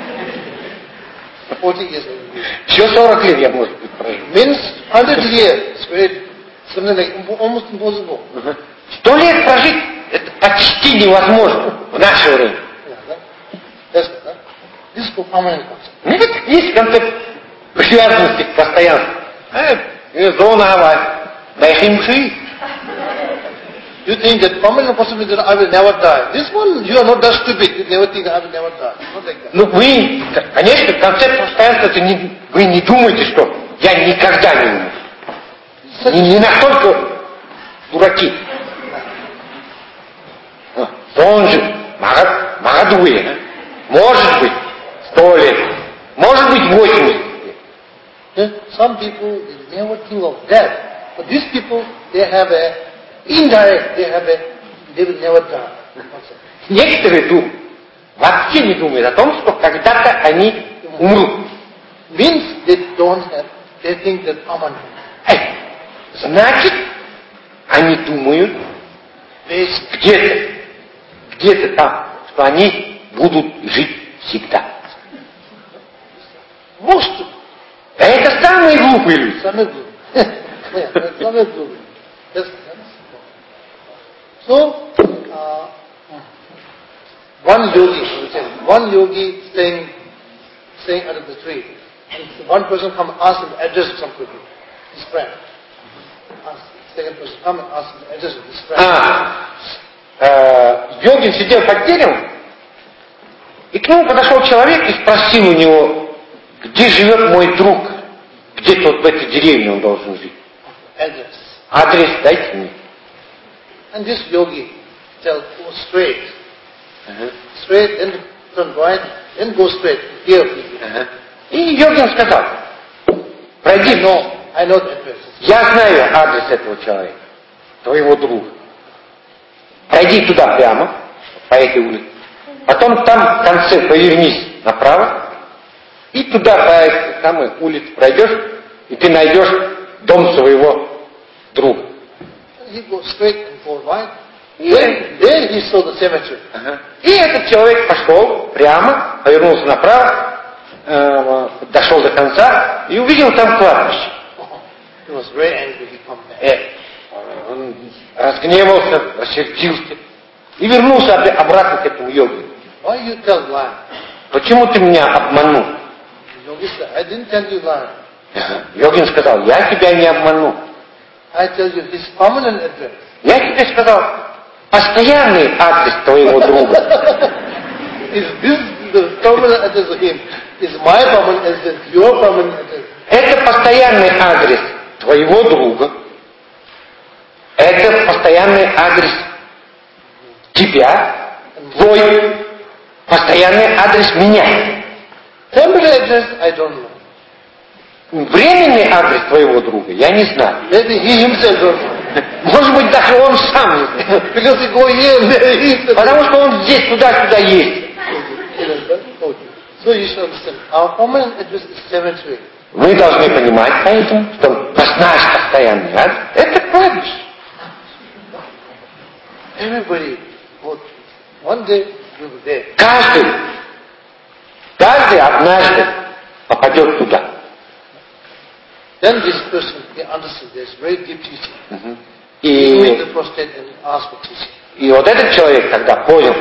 40 years I will live. Еще 40 лет я, может быть, проживу. Means 100 years, something like almost impossible. 100 лет прожить, это почти невозможно в наше время. This is for permanent concept. Ну, вот есть концепт привязанности к постоянству. Зона, дай им жизнь. You think that permanent concept means that I will never die. This one, you are not that stupid. You never think I will never die. Not like that. Ну, вы, конечно, концепт постоянства, это не, вы не думаете, что я никогда не умру. Не настолько дураки. Он же, молодые, может быть, 100 лет, может быть, 80 лет. Some people, they never think of death. But these people, they have a indirect, they will never die. Некоторые думают, вообще не думают о том, что когда-то они умрут. Means they don't have, they think that permanent. Значит, они думают где-то там, что они будут жить всегда. Most. Да это самые глупые люди. Самые глупые. Yes. So, one yogi staying under the tree. And one person come and ask him the address of some people, his friend. Second person come and ask him the address of his friend. Йогин сидел под деревом, и к нему подошел человек и спросил у него, где живет мой друг, где-то вот в этой деревне он должен жить. Address. Адрес дайте мне. And this yogi tell, go straight. Straight, then turn right, then go straight. Here, И Йогин сказал, пройди, но I know the address. я знаю адрес этого человека, твоего друга. Пройди туда прямо, по этой улице. Потом там в конце повернись направо, и туда по этой самой улице пройдешь, и ты найдешь дом своего друга. He goes straight and go right. Then he saw the cemetery. И этот человек пошел прямо, повернулся направо, дошел до конца и увидел там кладбище. He was very angry. He come back. Он разгневался, рассердился и вернулся обратно к этому йоге. Why you tell lie? Почему ты меня обманул? Yogi said, I didn't tell you lie. Йогин сказал, я тебя не обманул. I tell you his permanent address. Я тебе сказал, постоянный адрес твоего друга. Is this the permanent address of him? Is my permanent address your permanent address? Это постоянный адрес твоего друга. Это постоянный адрес тебя, твой постоянный адрес меня. Temporary address, I don't know. Временный адрес твоего друга я не знаю. Maybe he himself don't know. Может быть, даже он сам не знает. Because he go here and there, he said, Потому что он здесь, туда-сюда есть. So you should understand. Our common address is 7th way. Вы должны понимать поэтому, что наш постоянный адрес — это кладбище. Everybody, one day we will be there. Каждый однажды попадет туда. Then this person, he understands this very deep teaching. И, He made the prostate and asked for teaching. и вот этот человек тогда понял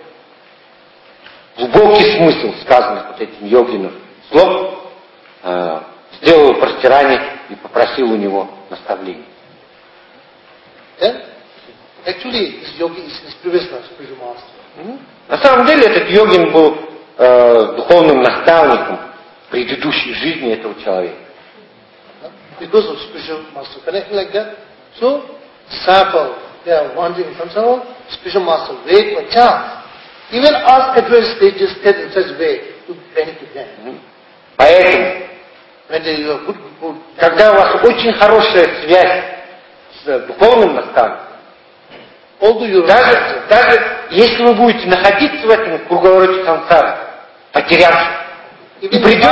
глубокий смысл сказанных вот этим йогином слов, сделал простирание и попросил у него наставления. Then, actually, this yogi is his previous life, spiritual master. На самом деле этот йогин был духовным наставником предыдущей жизни этого человека. Because of spiritual master connecting like that, so disciple, they are wandering in some spiritual master wait for chance. Even us advice, they just get in such way to benefit them. Поэтому, When they are good, когда у вас очень хорошая связь с духовным наставником, although you даже если вы будете находиться в этом круговороте сансары, потерявшись, и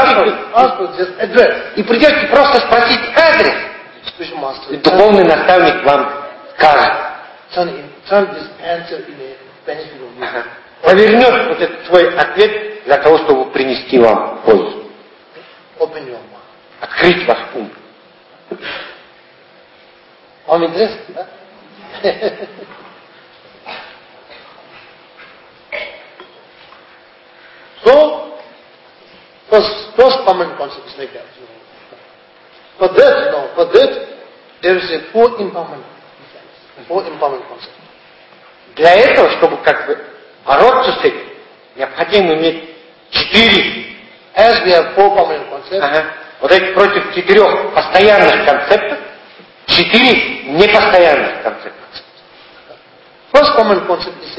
придете просто спросить адрес, и духовный наставник вам скажет, повернет вот этот свой ответ для того, чтобы принести вам пользу. Открыть ваш ум. Вам интересно, да? So, first common concept is like that. For that, there is a four impermanent concept. Для этого, чтобы как бы бороться с этим, необходимо иметь 4. As we have four permanent concepts, вот эти против 4 постоянных концептов, 4 непостоянных концепта. First common concept is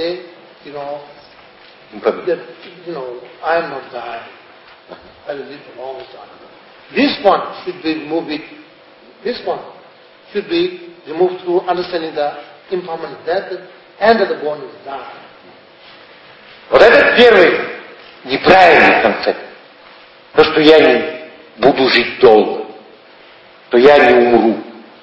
that, I am not dying. I will live a long time. This one should be removed. This one should be removed through understanding the impermanent death and that the born is dying. Вот это первый неправильный концепт. То, что я не буду жить долго, то я не умру.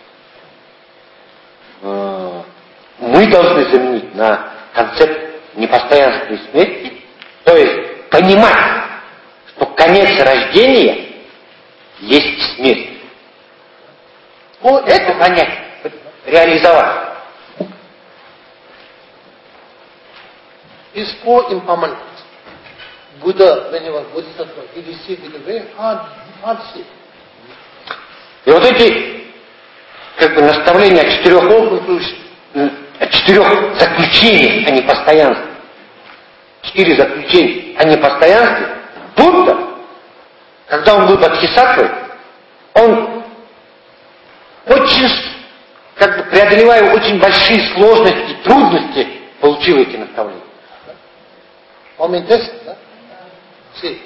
Мы должны заменить на концепт непостоянства и смерти, то есть понимать, что конец рождения есть смерть. Вот это понять, реализовать. Is four impermanent. Buddha, when he was Bodhisattva, he received with a very hard shape. И вот эти как бы наставления о 4 заключениях о непостоянстве. 4 заключения о непостоянстве. Будда, когда он был бодхисаттвой, он очень, как бы преодолевая очень большие сложности, трудности, получил эти наставления. How interesting, huh? See,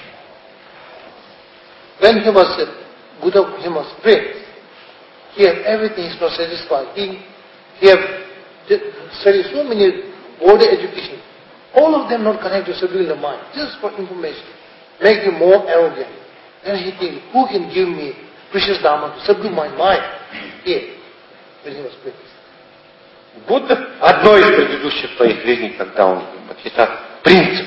when he was Buddha, he was great. He had everything, he was satisfied. He had studied so many body education. All of them not connected to subduing the mind, just for information, make him more arrogant. Then he thinks, who can give me precious dharma to subdue my mind? Here, when he was great. Будда одной из предыдущих своих жизней, когда он бодхисаттва, принцип.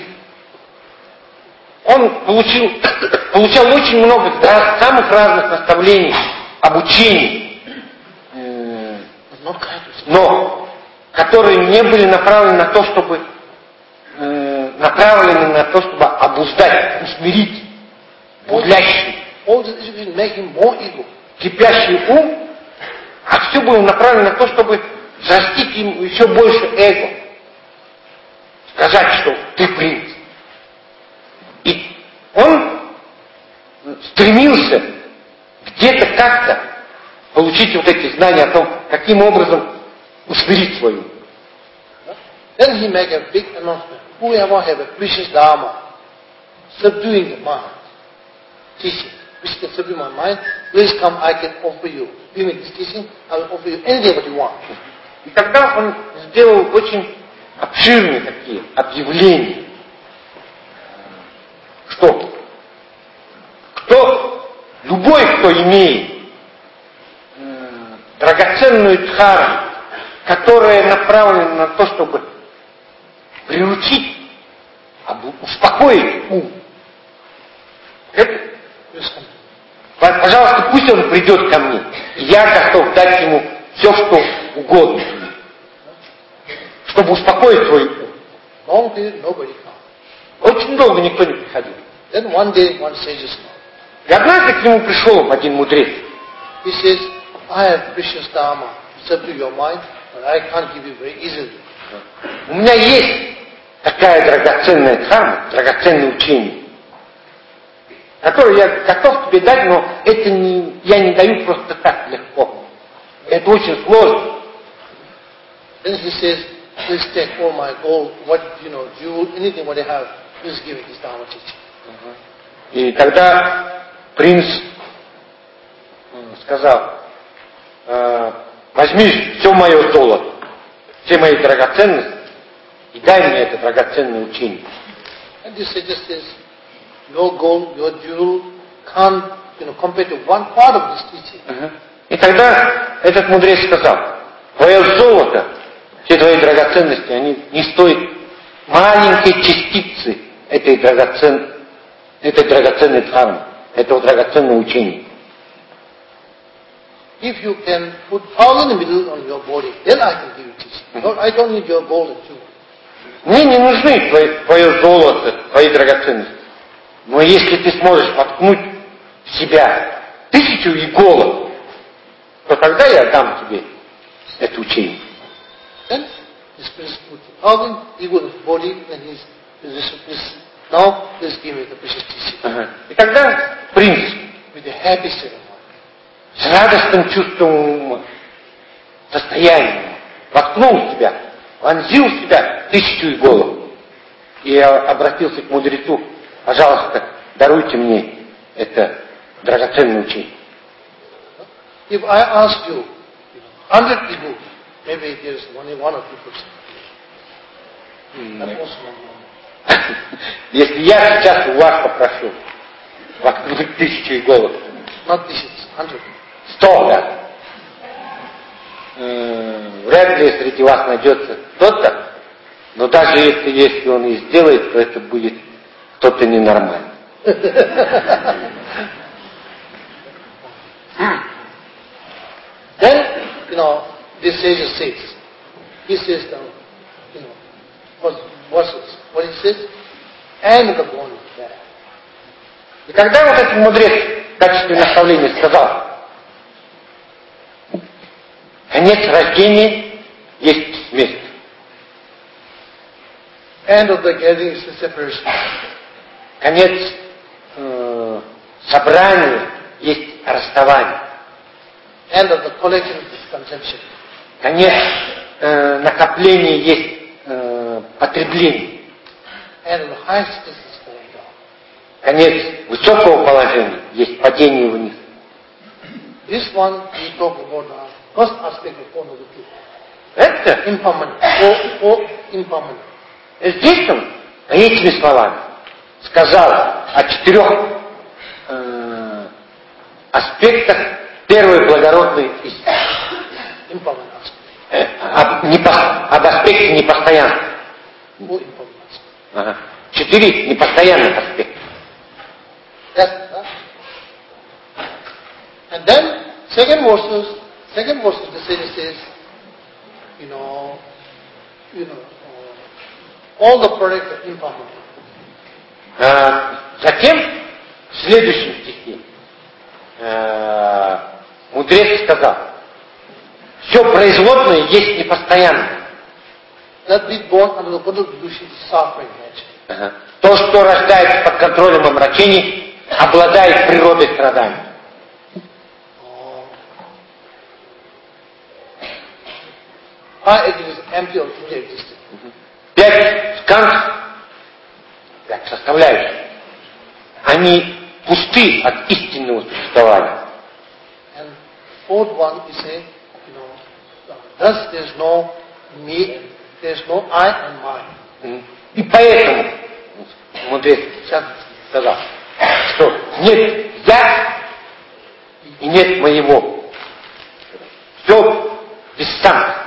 Он получал очень много самых разных наставлений, обучений, но которые не были направлены на то, чтобы обуздать, усмирить бурлящий, кипящий ум, а все было направлено на то, чтобы взрастить ему еще больше эго. Сказать, что ты принц. И он стремился где-то как-то получить вот эти знания о том, каким образом усмирить свою. Then he make a big announcement. Whoever have a precious dharma, subduing the mind, teaching. which can subdue my mind, please come, I can offer you. Give me this teaching, I will offer you anything what you want. И тогда он сделал очень обширные такие объявления, что любой, кто имеет драгоценную дхарму, которая направлена на то, чтобы приручить, успокоить ум, пожалуйста, пусть он придет ко мне, и я готов дать ему все, что угодно, чтобы успокоить свой ум. Очень долго никто не приходил. Then one day, one sage is called. И однажды к нему пришел один мудрец. He says, I have precious dharma, it's up to your mind, but I can't give you very easily. У меня есть такая драгоценная дхарма, драгоценное учение, которое я готов тебе дать, но это я не даю просто так легко. Это очень сложно. Then he says, please take all my gold, what jewel, anything what I have, please give me this dharma teaching. И тогда принц сказал, возьми все мое золото, все мои драгоценности, и дай мне это драгоценное учение. And this sage says, your gold, your jewel can't compare to one part of this teaching. И тогда этот мудрец сказал, твое золото, все твои драгоценности, они не стоят маленькой частицы этой драгоценной дхармы, этого драгоценного учения. If you can put 1,000 middle on your body, then I can give you teaching. I don't need your gold and jewel. Мне не нужны твое золото, твои драгоценности. Но если ты сможешь воткнуть в себя 1000 иголок, то тогда я дам тебе это учение. Then this prince put 1,000 eagles in his body, and he says, now please give me the precious teaching. И тогда принц With a happy state of mind, с радостным чувством состоянием воткнул в себя, вонзил в себя 1000 иголок и обратился к мудрецу, пожалуйста, даруйте мне это драгоценное учение. If I ask you 100 eagles, maybe there is only 1 or 2%. That was not. Если я сейчас у вас попрошу воткнуть 1000 иголок, Not this, 100. 100, да? Вряд ли среди вас найдется кто-то, но даже если он и сделает, то это будет кто-то ненормальный. Then, this sage says, he says, what he says, and the bone is there. И когда вот этот мудрец в качестве наставления сказал, конец рождения есть смерть. End of the gathering is the separation. Конец собрания есть расставание. End of the collection is consumption. Конец накопления есть потребление. End of the highest is going down. Конец высокого положения есть падение вниз. This one we talk about the first aspect of Four Noble Truths. Это Impermanent. Four impermanent. здесь он этими словами сказал о 4 аспектах первой благородной истины. Impermanent aspect. Об аспекте непостоянства. Four impermanent aspect. 4 непостоянных аспекта. That's that. And then second verses the sage says, all the products are impermanent. Затем в следующем стихе мудрец сказал, все производное есть непостоянное. That be born under the control of delusion is suffering nature. То, что рождается под контролем омрачений, обладает природой страданий. It is empty of truly existence. 5 сканцев, 5 составляющих, они пусты от истинного существования. And fourth one is thus there is no me, there is no I and mine. И поэтому мудрец сказал, что нет я и нет моего. Все бессамостно.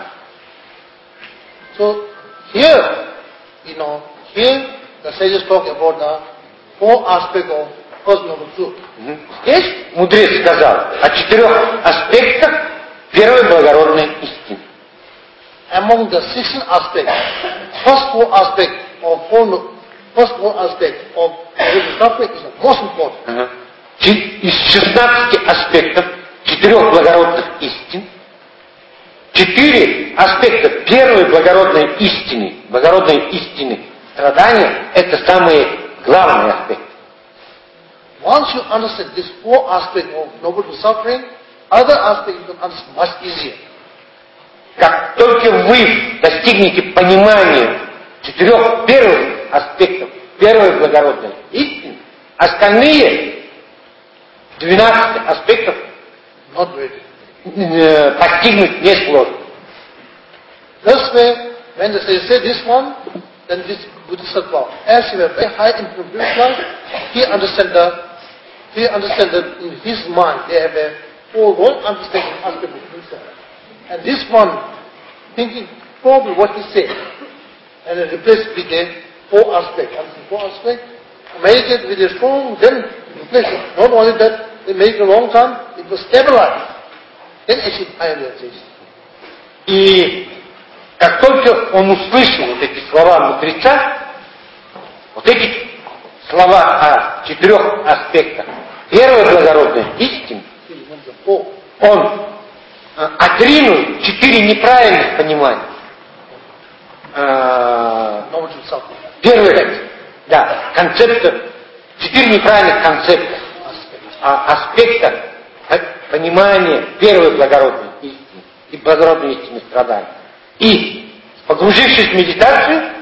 So here, here the sages talk about the four aspects of First Noble Truth. Здесь мудрец сказал о 4 аспектах первой благородной истины. Among the 16 aspects, first four aspects of suffering is the most important. Из 16 аспектов 4 благородных истин, 4 аспекта первой благородной истины страдания — это самые главные аспекты. Once you understand this four aspects of noble truth suffering, other aspects you can understand much easier. Как только вы достигнете понимания 4 первых аспектов первой благородной истины, остальные 12 аспектов постигнуть несложно. This way, when they say this one, then this Bodhisattva, as he was very high in previous life, he understand that in his mind they have a full wrong understanding aspect of himself. And this one, thinking probably what he said, and then replace with a four aspect. Meditate with a strong, then replace it. Not only that, they make a long time, it was stabilized. Then achieve higher realization. И как только он услышал вот эти слова мудреца, вот эти слова о 4 аспектах первой благородной истины, он отринул 4 неправильных понимания. Первый, концепт, 4 неправильных концепта, аспекта понимания первой благородной истины и благородной истины страдания. И, погрузившись в медитацию,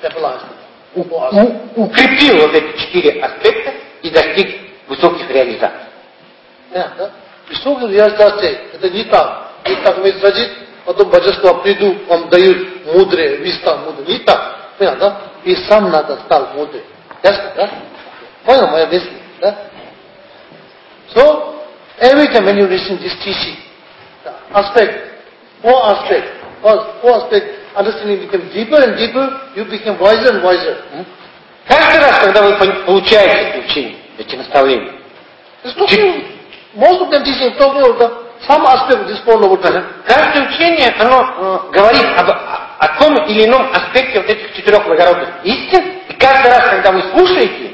укрепил вот эти 4 аспекта и достиг высоких реализаций. Высокие реализации — это не так. И так мы садит, потом божество приду, вам дают мудрые, вы стал мудрый. Не так. Понятно, да? И сам надо стал мудрый. Ясно, да? Понял моя мысль, да? So, every time when you listen this teaching, the four aspects, understanding becomes deeper and deeper, you become wiser and wiser. Каждый раз, когда вы получаете эти учения, эти наставления, most of them teaching talking about some aspect of this Four Noble Truths. Каждое учение, оно говорит о том или ином аспекте вот этих 4 благородных истин, и каждый раз, когда вы слушаете,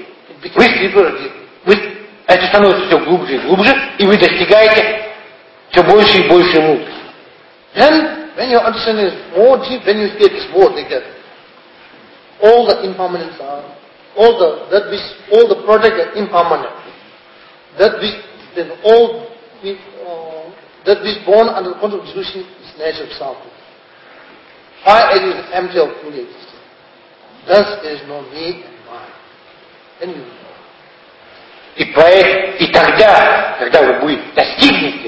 это становится все глубже и глубже, и вы достигаете все больше и больше мудрости. Then, when your understanding is more deep, when you hear this word like that, all the impermanence are, all the project are impermanent. That which born under the control of delusion is nature of suffering. I is empty of fully existence. Thus there is no me and mine. Then you know. И тогда, когда вы будете достигнете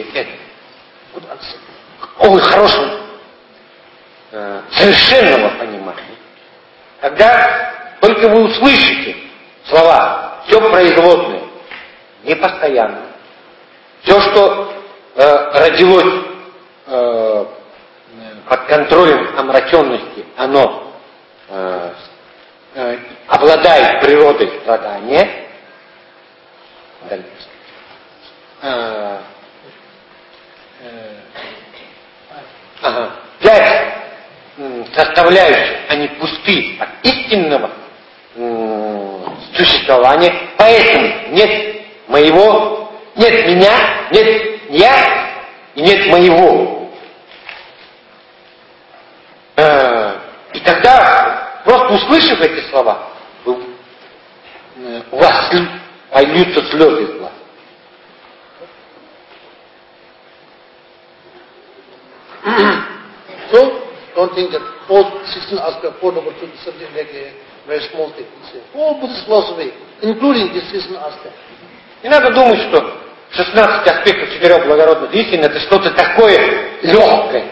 этого, хорошего, совершенного понимания, тогда только вы услышите слова, все производное, непостоянно, все, что родилось под контролем омраченности, оно обладает природой страдания, пять составляющих, они пусты от истинного существования, поэтому нет моего, нет меня, нет я и нет моего. И тогда, просто услышав эти слова, у вас польются слезы из глаз. So, don't think that 16 aspects, 4 Noble Truths is something like a very small thing. It's a whole Buddhist philosophy, including this 16 aspect. Не надо думать, что 16 аспектов 4 благородных истин это что-то такое легкое.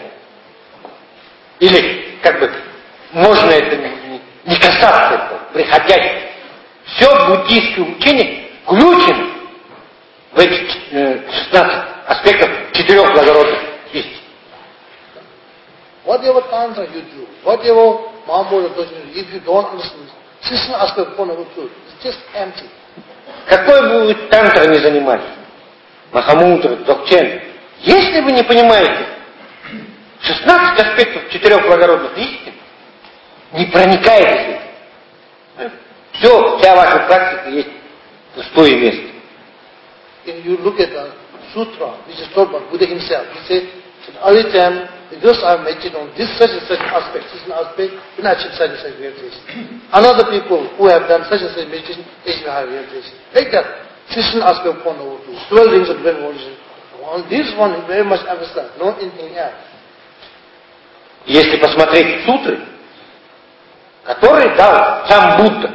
Или, как бы, можно это не касаться этого, приходящего. Все буддийское учение включено в эти 16 аспектов 4 благородных истин. Whatever tantra you do, whatever Mahamudra does, if you don't understand 16 aspects of Four Noble Truths, it's just empty. Какой бы вы тантра ни занимались, Махамудра, Дзогчен, если вы не понимаете 16 аспектов 4 благородных истин, не проникаетесь в это. Вся ваша практика есть пустое место. If you look at the sutra, which is told by Buddha himself, he said, in early time, because I have meditated on this such and such aspect, then I achieve such and such realization. Another people who have done such and such meditation, they will have realization. Like that, 16 aspect of Four Noble Truths, 12 rings of divine evolution. On this one is very much emphasized, not anything else. Если посмотреть сутры, которые дал сам Будда,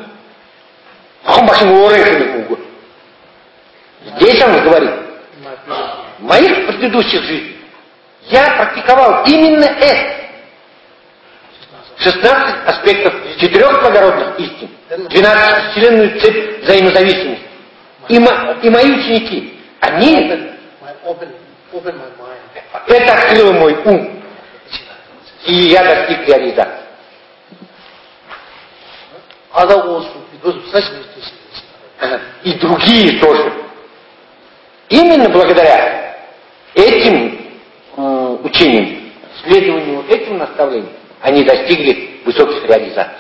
здесь он говорит, в моих предыдущих жизнях я практиковал именно это. 16 аспектов 4 благородных истин, 12-вселенную цепь взаимозависимости. И мои ученики, они, это открыло мой ум. И я достиг реализации. И другие тоже. Именно благодаря этим учениям, следованию этим наставлениям, они достигли высоких реализаций.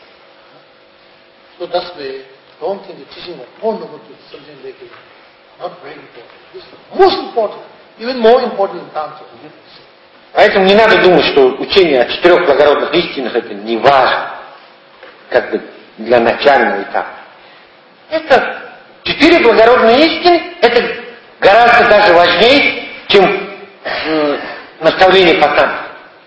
So that's why don't think the teaching of Four Noble Truths is something like not very important. It's most important, even more important than Tantra. Поэтому не надо думать, что учение о 4 благородных истинах это не важно, как бы для начального этапа. Это 4 благородные истины, это гораздо даже важнее, чем наставление по тантру.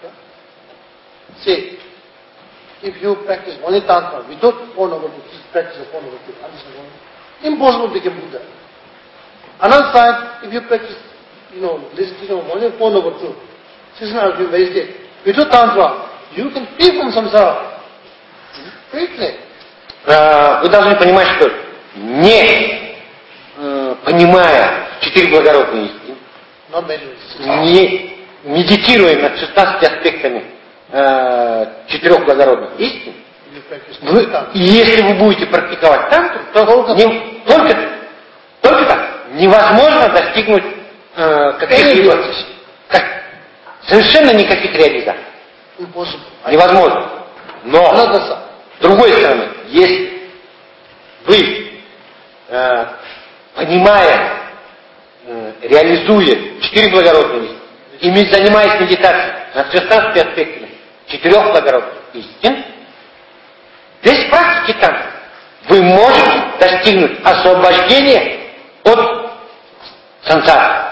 See, if you practice only Tantra without Four Noble Truths, practice of Four Noble Truths, impossible to become Buddha. Another side, if you practice, this teaching of only Four Noble Truths, without Tantra, you can free from samsara. Quickly. Вы должны понимать, что не понимая 4 благородные истины, не медитируя над 16 аспектами 4 благородных истин, если вы будете практиковать тантру, то только так невозможно достигнуть каких-либо совершенно никаких реализаций. Невозможно. Но, с другой стороны, если вы, понимая, реализуя 4 благородные истины, и занимаясь медитацией над 16 аспектами 4 благородных истин, без практики танtra вы можете достигнуть освобождения от сансары.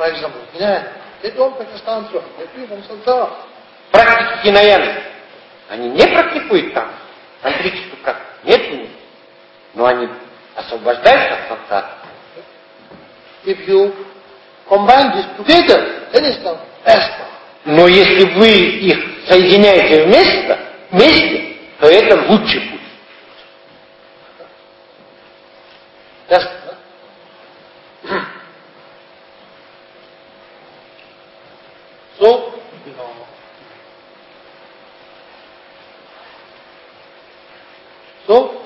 Практики хинаяны, они не практикуют тантру, тантрическую практику, нет у них, но они освобождаются от сансары. If you combine this together, then it's the best. Но если вы их соединяете вместе, то это лучший путь. So,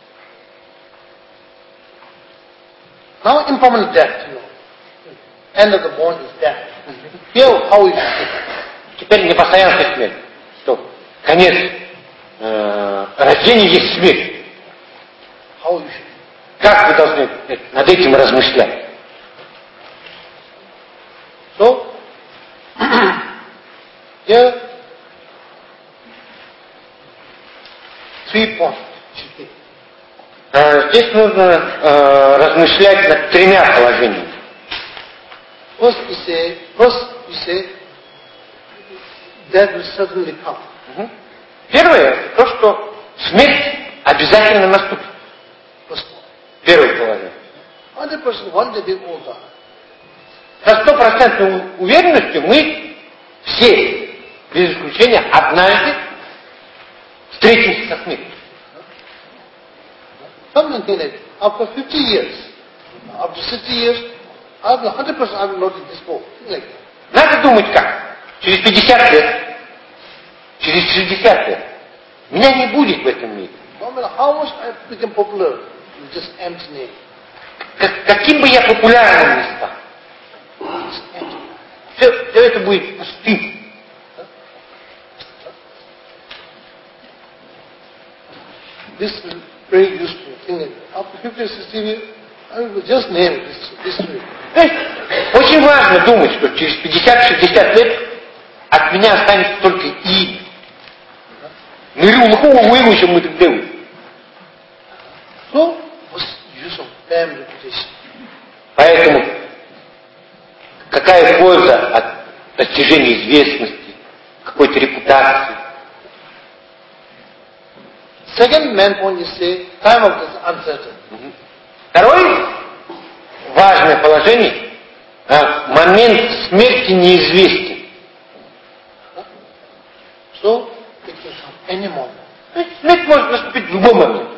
now impermanent death, end of the bond is death. Here, how is it? Теперь непостоянная смерть. Что? Конец рождения есть смерть. How you should? Как вы должны над этим размышлять? So, here, 3 points. Здесь нужно размышлять над 3 положениями. First you say, death will certainly come. Первое, то, что смерть обязательно наступит. Первое положение. 100% one day we all die. Со стопроцентной уверенностью мы все, без исключения, однажды встретимся со смертью. Something like after 50 years, after 60 years, I will 100% I will not disposed. Like that. Надо думать как? Через 50 лет, через 60 лет. Меня не будет в этом мире. No matter how much I become popular, it's just empty name. Каким бы я популярным ни стал, все это будет пустым. This is very useful thing. After 50, 60 years, I will just name this history. Очень важно думать, что через 50-60 лет от меня останется только имя. Мы так делаем. So, what's the use of fame reputation? Поэтому какая польза от достижения известности, какой-то репутации? Second main point is say, time of this uncertain. Второе важное положение, момент смерти неизвестен. So, it can come any moment. То есть смерть может наступить в любой момент.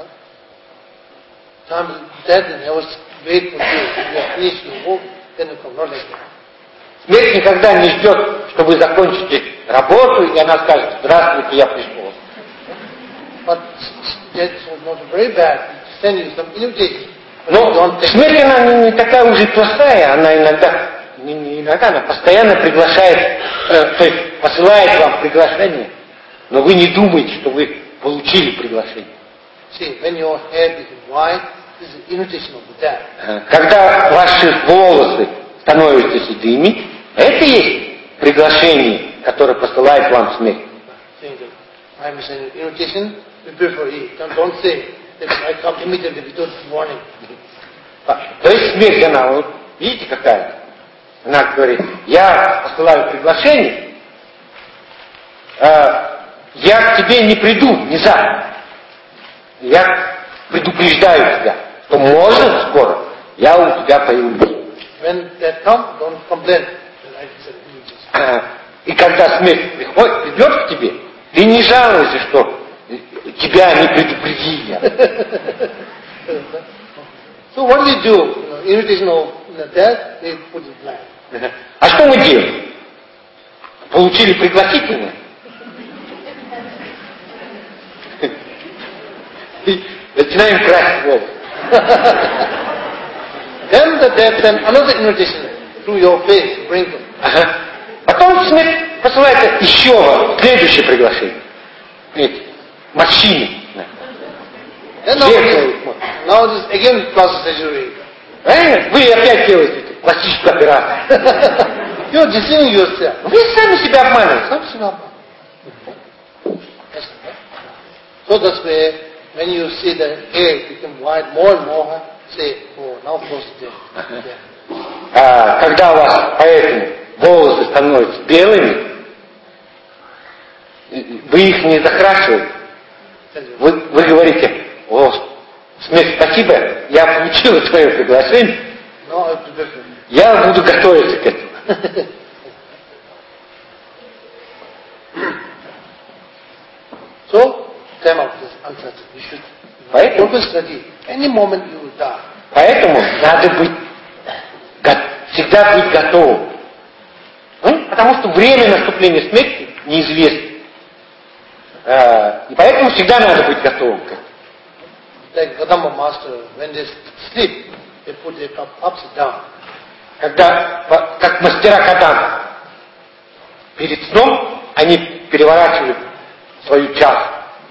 Time is dead and never wait for you. If you have finished your work, then you come, not like that. Смерть никогда не ждет, что вы закончите работу, и она скажет: здравствуйте, я пришел. But death was not very bad. It send you some invitation. Но смерть, она не такая уже плохая, она иногда, она постоянно приглашает, то есть посылает вам приглашение, но вы не думаете, что вы получили приглашение. See, when your hair becomes white, this is an invitation of the death. Когда ваши волосы становятся седыми, это и есть приглашение, которое посылает вам смерть. Saying that I am sending an invitation, prepare for it. Don't say that I come immediately without warning. То есть смерть, она, вот, видите, какая? Она говорит: я посылаю приглашение, я к тебе не приду внезапно. Я предупреждаю тебя, что может скоро я у тебя появлюсь. When that comes, don't complain that I sent an invitation. И когда смерть придет к тебе, ты не жалуйся, что тебя не предупредили. So what do we do? You know, invitation of death, they put in plan. А что мы делаем? Получили пригласительное? Начинаем красть волосы. Then the death send another invitation to your face, bring them. Потом смерть посылает еще следующее приглашение. Видите, морщины. Then now this again plastic surgery. Правильно? Вы опять делаете пластическую операцию. You are deceiving yourself. Вы сами себя обманываете. Sам себя обманываете. So that's why when you see the hair become white more and more, say, oh, now close the death. Когда у вас поэтому волосы становятся белыми, вы их не закрашиваете. Вы говорите: о, смерть, спасибо, я получила твое приглашение, я буду готовиться к этому. So, time of this uncertain. You should always study. Any moment you will die. Поэтому надо быть, всегда быть готовым. Потому что время наступления смерти неизвестно. И поэтому всегда надо быть готовым к этому. Like Kadamba master, when they sleep, they put their cup upside down. Когда, как мастера кадам, перед сном они переворачивают свою чашу.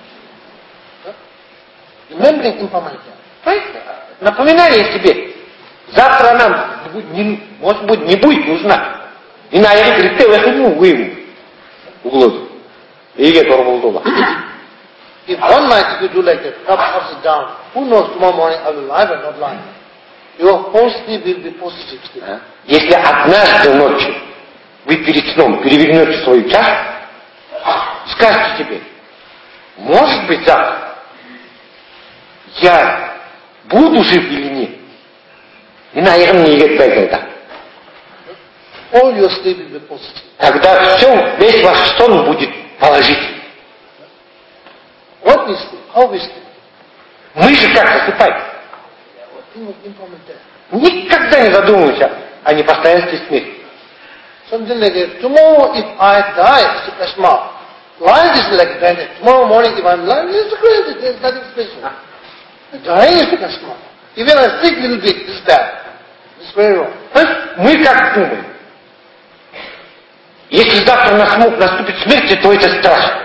Remembering impermanence. Напоминание себе. Завтра она, может быть, не будет нужна. И на это говорит: ты возьму выйму углу. И я торвал. If one night you do like that, cup upside down, who knows tomorrow morning I will lie or not lie. Your whole sleep will be positive sleep. Если однажды ночью вы перед сном перевернете свою чашу, скажите себе: может быть, завтра я буду жив или нет? Наверное, не говорит. All your sleep will be positive. Тогда весь ваш сон будет положительный. What we sleep? How we sleep? Мы же как засыпаем? Think of impermanent death. Никогда не задумываемся о непостоянстве смерти. Something like that. Tomorrow if I die, it's a smart. Life is like granted. Tomorrow morning if I'm lying, it's granted. There's nothing special. Dying is like a smart. Even a sick little bit, this is bad. This is very wrong. Мы как думаем? Если завтра наступит смерть, то это страшно.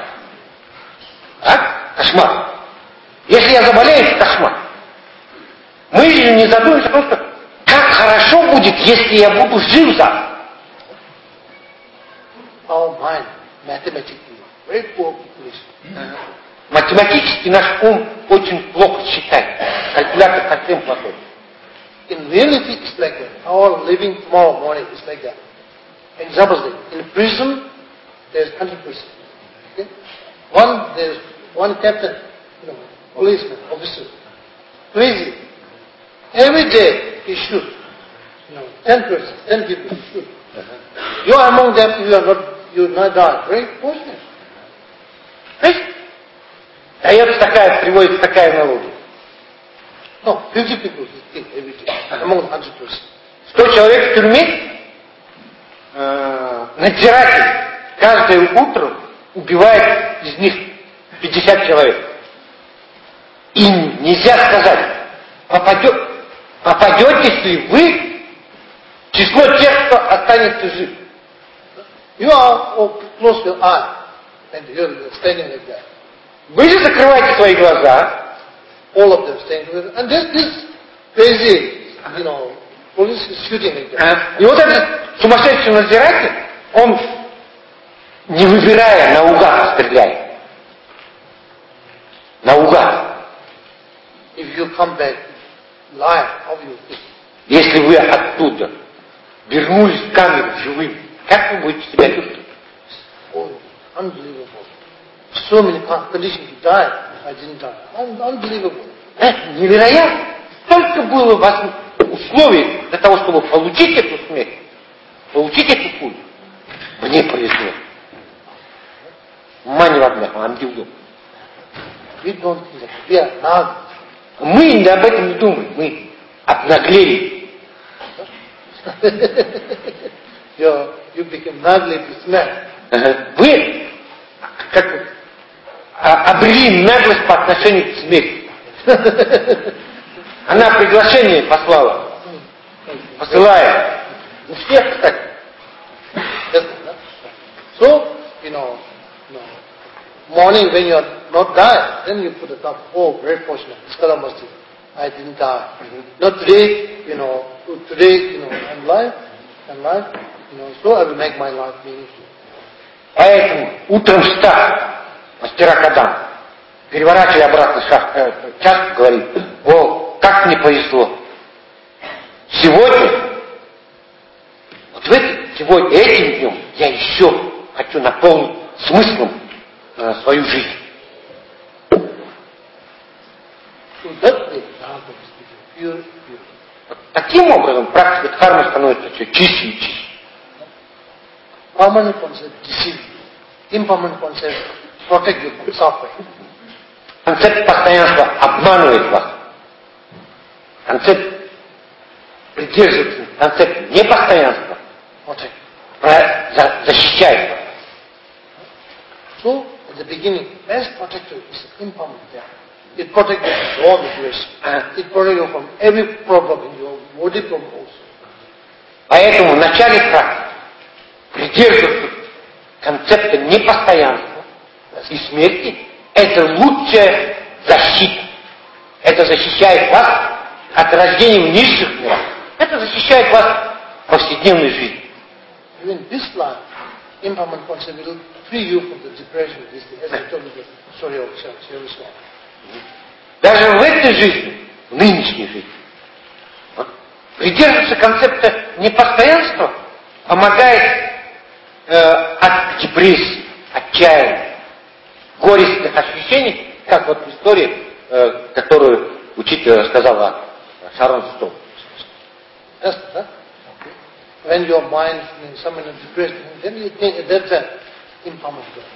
Кошмар. Если я заболею, это кошмар. Мы же не задумываемся просто, как хорошо будет, если я буду жив завтра. Our mind, mathematically, very poor calculation. Математически наш ум очень плохо считает. Калькулятор совсем плохой. In reality, it's like that. Our living tomorrow morning is like that. Examples like, in prison, there's 100%. Okay? There's one captain, policeman, officer, crazy. Every day he shoot. 10 people he shoot. You are among them, you will not die. Very fortunate. Приводится такая аналогия. No, 50 people he killed every day, among 100%. 100 человек в тюрьме, надзиратель каждое утро убивает из них 50 человек. И нельзя сказать, попадете ли вы в число тех, кто останется жив. You are close your eye, and you're standing like that. Вы же закрываете свои глаза. All of them standing together. And this crazy, police is shooting like that. И вот этот сумасшедший надзиратель, он, не выбирая, наугад стреляет. Наугад. If you come back live, how will you feel? Если вы оттуда вернулись в камеру живым, как вы будете себя чувствовать? Oh, unbelievable. So many conditions to die, I didn't die. Unbelievable. Невероятно. Столько было у вас условий для того, чтобы получить эту смерть, получить эту пулю. Мне повезло. We don't think that. We are not. Мы об этом не думаем. Мы обнаглели. You became nagly smart. Вы обрели наглость по отношению к смерти. Она приглашение послала. Посылает. У всех, кстати. So, morning when you are not die, then you put it up. Oh, very fortunate. I didn't die. Not today, today, I'm alive, so I will make my life meaningful. Поэтому утром встав, мастера Кадам, переворачивая обратно чашку, говорит: о, как мне повезло. Сегодня, сегодня, этим днем я еще хочу наполнить смыслом свою жизнь. Вот таким образом практика дхармы становится все чище и чище. Permanent concept deceive. Impermanent concept protect you from suffering. Концепт постоянства обманывает вас. Концепт придерживается, концепт непостоянства защищает вас. So, at the beginning, best protector is impermanent death. It protects you from all the duration. It protects you from every problem in your body problem also. Поэтому в начале практики придерживаться концепта непостоянства и смерти – это лучшая защита. Это защищает вас от рождения в низших мирах. Это защищает вас в повседневной жизни. Even this life, impermanent concept will free you from the depression, as I told you the story of Shri. Даже в этой жизни, в нынешней жизни, придерживаться концепта непостоянства помогает от депрессии, отчаяния, горестных ощущений, как вот в истории, которую учитель рассказал о Шарон Стоун. That's that. Okay. When your mind is some in a depression, then you think that's an impermanent God.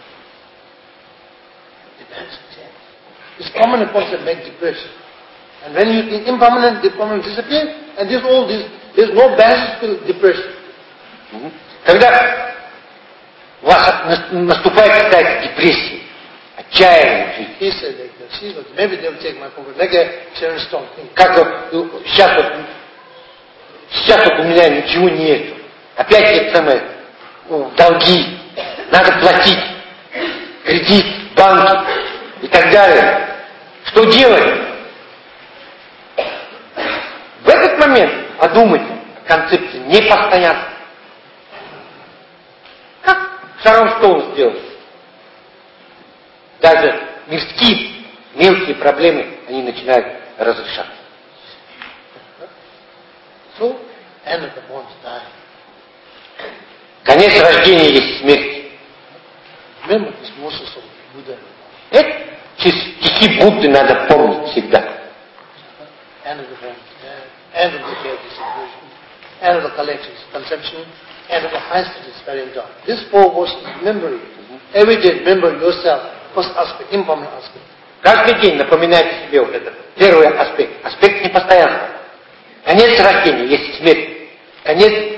It's common upon that make depression. And when you think impermanent, the permanent disappears, and there's no basis to depression. Когда у вас наступает какая-то депрессия, отчаяние в жизни. He said like that. Maybe they will take my program, like a Sharon Stone thing. Как вот сейчас вот у меня ничего нету. Опять это самое, долги, надо платить, кредит, банки и так далее. Что делать? В этот момент подумайте о концепции непостоянства. Как Шарон Стоун сделал? Даже мирские, мелкие проблемы, они начинают разрешаться. So, end of the bond die. Конец рождения есть смерть. Remember this verses of Buddha. Эти стихи Будды надо помнить всегда. End of the bond, end of the care distribution, end of the collections, conception, end of the high status carrying down. This four verses, remember it. Every day remember yourself, first aspect, impermanent aspect. Каждый день напоминайте себе вот этот первый аспект, аспект непостоянства. Конец рождения есть смерть. Конец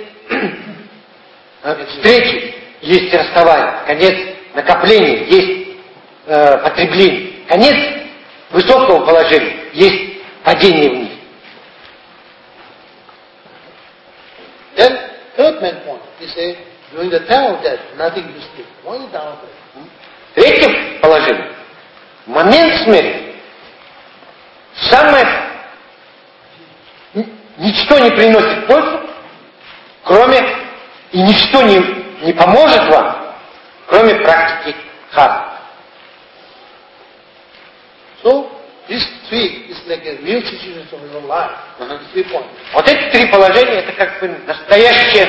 встречи есть расставание. Конец накопления есть потребление. Конец высокого положения есть падение вниз. Then, third main point, he said, during the time of death, nothing is still. Why is down of it? Третье положение. Момент смерти. Самое ничто не приносит пользу, кроме и ничто не поможет вам, кроме практики хаты. So, these three is like a real situation of your life. These 3 points. Вот эти три положения, это как бы настоящая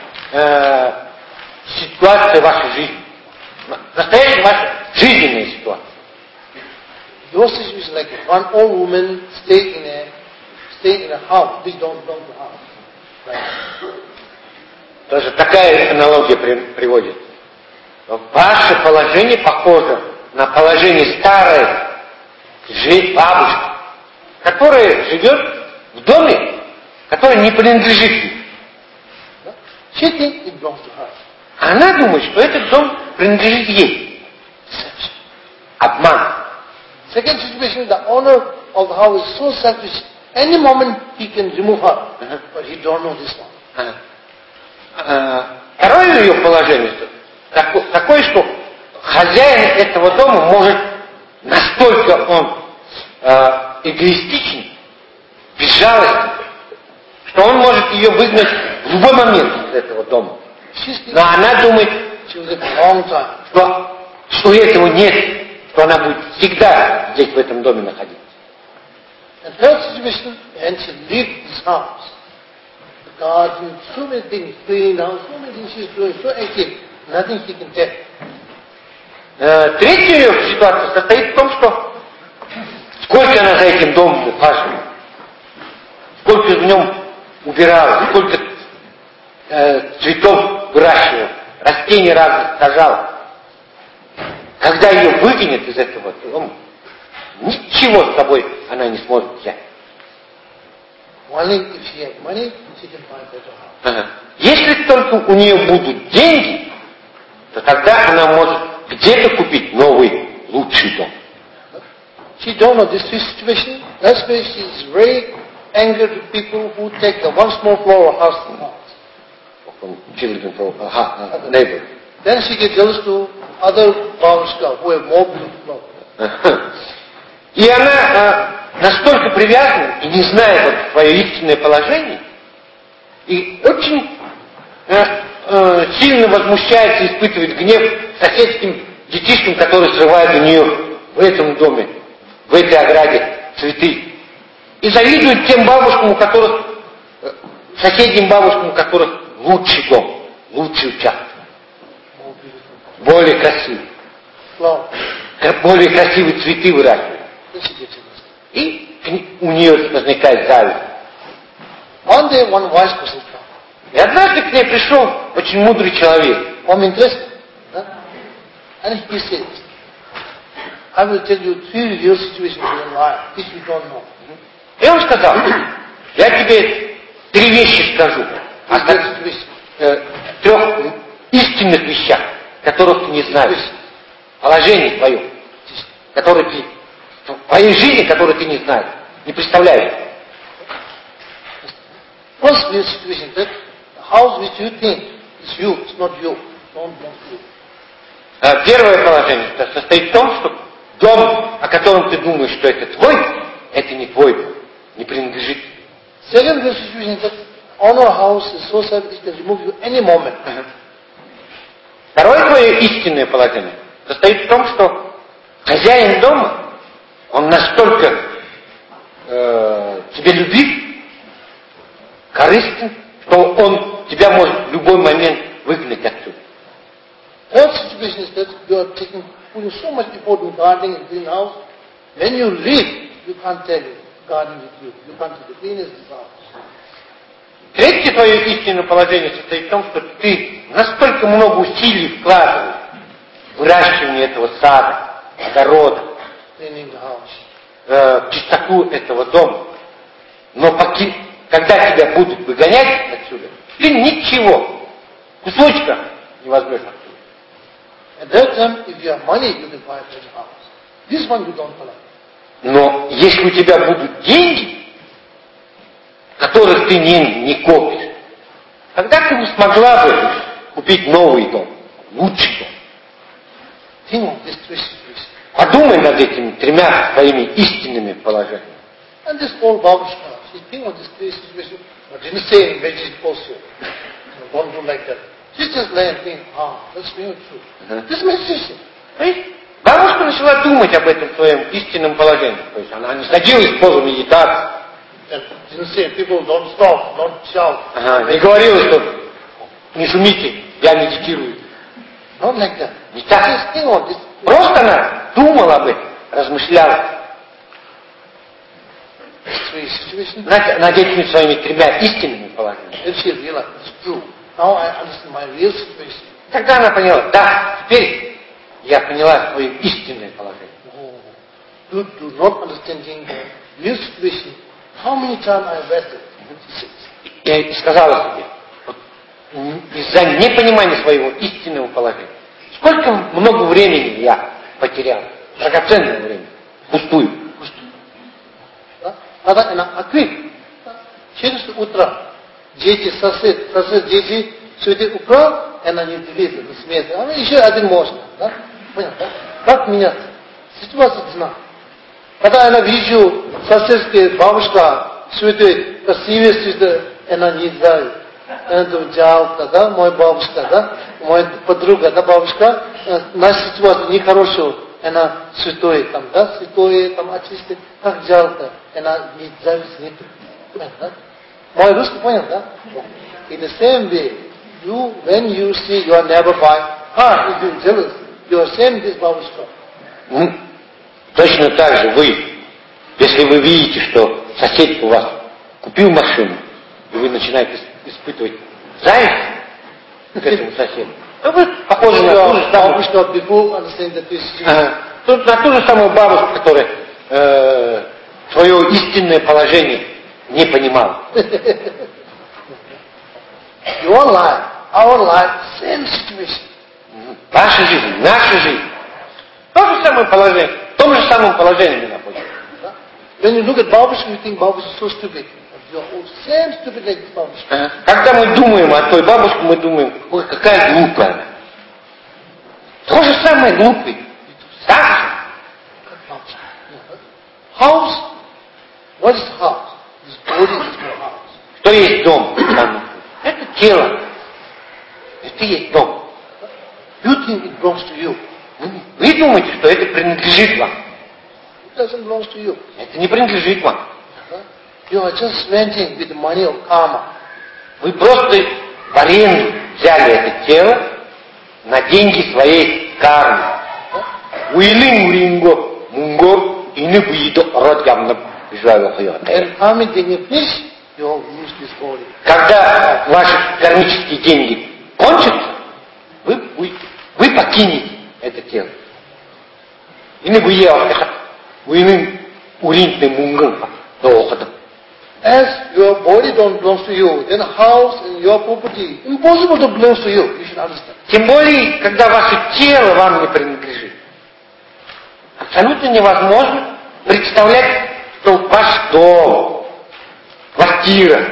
ситуация вашей жизни. Настоящая ваша жизненная ситуация. Your situation is like one old woman staying in a house, which don't belong to the house. Right? Даже такая аналогия приводит. Ваше положение похоже на положение старой бабушки, которая живет в доме, который не принадлежит ей. She thinks it belongs to her. Она думает, что этот дом принадлежит ей. Обман. Second situation, the owner of the house is so selfish. Any moment he can remove her, but he don't know this one. Второе ее положение такое, что хозяин этого дома может, настолько он эгоистичен, безжалостен, что он может ее выгнать в любой момент из этого дома. Но она думает, что этого нет, что она будет всегда здесь, в этом доме находиться. And third situation, and she leaves this house. The garden, so many things, cleaning the house, so many things she's doing, so active, nothing she can tell. Третья ее ситуация состоит в том, что сколько она за этим домом ухаживала, сколько в нем убирала, сколько цветов выращивала, растений разных сажала. Когда ее выгонят из этого дома, ничего с собой она не сможет взять. Only if she has money, she can buy better house. Если только у нее будут деньги, то тогда она может где-то купить новый, лучший дом. She don't know this situation. That's why she is very angry to people who take the one small floor of house from house. From children, from neighbor. Then she gets jealous to other farmers who have more beautiful flowers. И она настолько привязана и не знает вот свое истинное положение, и очень сильно возмущается, испытывает гнев соседским детишкам, которые срывают у нее в этом доме, в этой ограде цветы. И завидует тем бабушкам, у которых, соседним бабушкам, у которых лучший дом, лучший участок, более красивый, более красивые цветы выращивают. И у нее возникает зависть. One day, one wise person came. И однажды к ней пришел очень мудрый человек. I'm interested. And he said, I will tell you 3 real situations in your life, which you don't know. И он сказал, я тебе 3 вещи скажу. О 3 истинных вещах, которых ты не знаешь. Положение твое, которое ты, в твоей жизни, которую ты не знаешь, не представляешь. First real situation, that the house which you think is you, it's not you. Don't belong to you. Первое положение состоит в том, что дом, о котором ты думаешь, что это твой, это не твой дом, не принадлежит. Second real situation, that honor house is so sad it can remove you any moment. Второе твое истинное положение состоит в том, что хозяин дома, он настолько тебе любит, корыстен, что он тебя может в любой момент выгнать оттуда. Third situation is that you are putting so much effort in gardening and greenhouse. When you leave, you can't tell you gardening with you. You can't do the cleanest this house. Третье твое истинное положение состоит в том, что ты настолько много усилий вкладываешь в выращивание этого сада, огорода, Cleaning the house. чистоту этого дома. Но когда тебя будут выгонять отсюда, ты ничего, кусочка не возьмешь оттуда. At that time, if you have money, you can buy a house. This one you don't collect. Но если у тебя будут деньги, которых ты не копишь, тогда ты бы смогла бы купить новый дом, лучший дом. Think of these 3 situations. Подумай над этими 3 своими истинными положениями. And this old babushka, she think of these 3 situations, but didn't say in Vedic also. Don't do like that. She just lay and think, that's really true. This meditation. Бабушка начала думать об этом своем истинном положении. То есть она не садилась в позу медитации. Didn't say people don't stop, don't shout. Не говорила, что не шумите, я медитирую. Not like that. Не так. Just think of this. Просто она думала об этом, размышляла Three situations. над этими своими 3 истинными положениями. Then she realized it's true. Now I understand my real situation. Тогда она поняла, да, теперь я поняла свое истинное положение. You do not understanding the real situation. How many times I wasted? Я сказала себе, вот, из-за непонимания своего истинного положения, сколько много времени я потерял, драгоценного времени, пустую. Тогда она открыт. Через утро дети, сосед, дети, все это украл, и она не делится, не смеется. А еще один можно, да? Понял, да? Как меняться? Ситуация знает. Когда она вижу, соседская бабушка, все это красивое, все это, она не знает. Это жалко, да, моя бабушка, да, моя подруга, да, бабушка, наша ситуация нехорошая, она святое там, да, святое там очистит, как жалко, она не зависть, не понял, да? Мой русский понял, да? In the same way, when you see your neighbor buy, if you're jealous, you are saying this бабушка. Точно так же вы, если вы видите, что сосед у вас купил машину, и вы начинаете испытывать зависть к этому соседу, то вы похожи на ту же самую на ту же самую бабушку, которая свое истинное положение не понимала. Your life, our life, same situation. Ваша жизнь, наша жизнь, то же самое положение, в том же самом положении мы находимся. When you look at бабушка, you think бабушка so stupid. You are all same stupid like this бабушка. Когда мы думаем о той бабушке, мы думаем, ой, какая глупая она. То же самое глупый. Так же. House, what is house? This body is my house. Что есть дом? Это тело. Это есть дом. You think it belongs to you. Вы думаете, что это принадлежит вам. It doesn't belong to you. Это не принадлежит вам. You are just renting with the money of karma. Вы просто в аренду взяли это тело на деньги своей кармы. Уилин уринго мунго ины буидо род ямна вижуаго хойоте. And karmic being finished, you will lose this body. Когда ваши кармические деньги кончатся, вы покинете это тело. Ini gue ini urin de mungeng doh. As your body don't belongs to you, then house and your property impossible to belong to you. You should understand. Тем более, когда ваше тело вам не принадлежит. Абсолютно невозможно представлять, что ваш дом, квартира,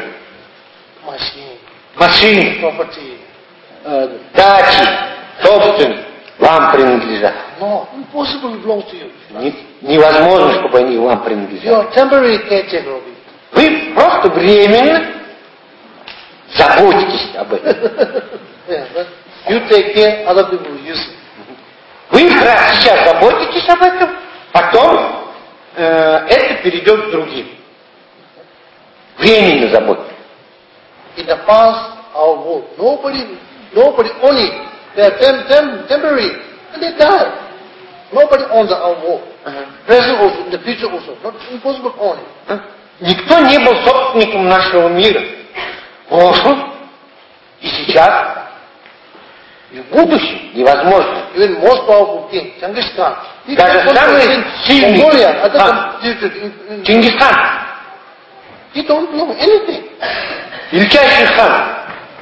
машины, property, дачи, собственность вам принадлежат. No, impossible belongs to you. Невозможно, чтобы они вам принадлежали. You are temporary caretaker of it. Вы просто временно заботитесь об этом. Yeah, but you take care, other people will use it. Вы сейчас заботитесь об этом, потом это перейдет к другим. Временно заботитесь. In the past, our world, nobody owned it. They are temporary, and they die. Nobody owns our world. Present also, in the future also, not impossible to own it. Никто не был собственником нашего мира. В прошлом и сейчас, и в будущем невозможно. Even most powerful king, Genghis Khan, he Даже самый сильный Чингисхан, he don't belong anything. величайший хан,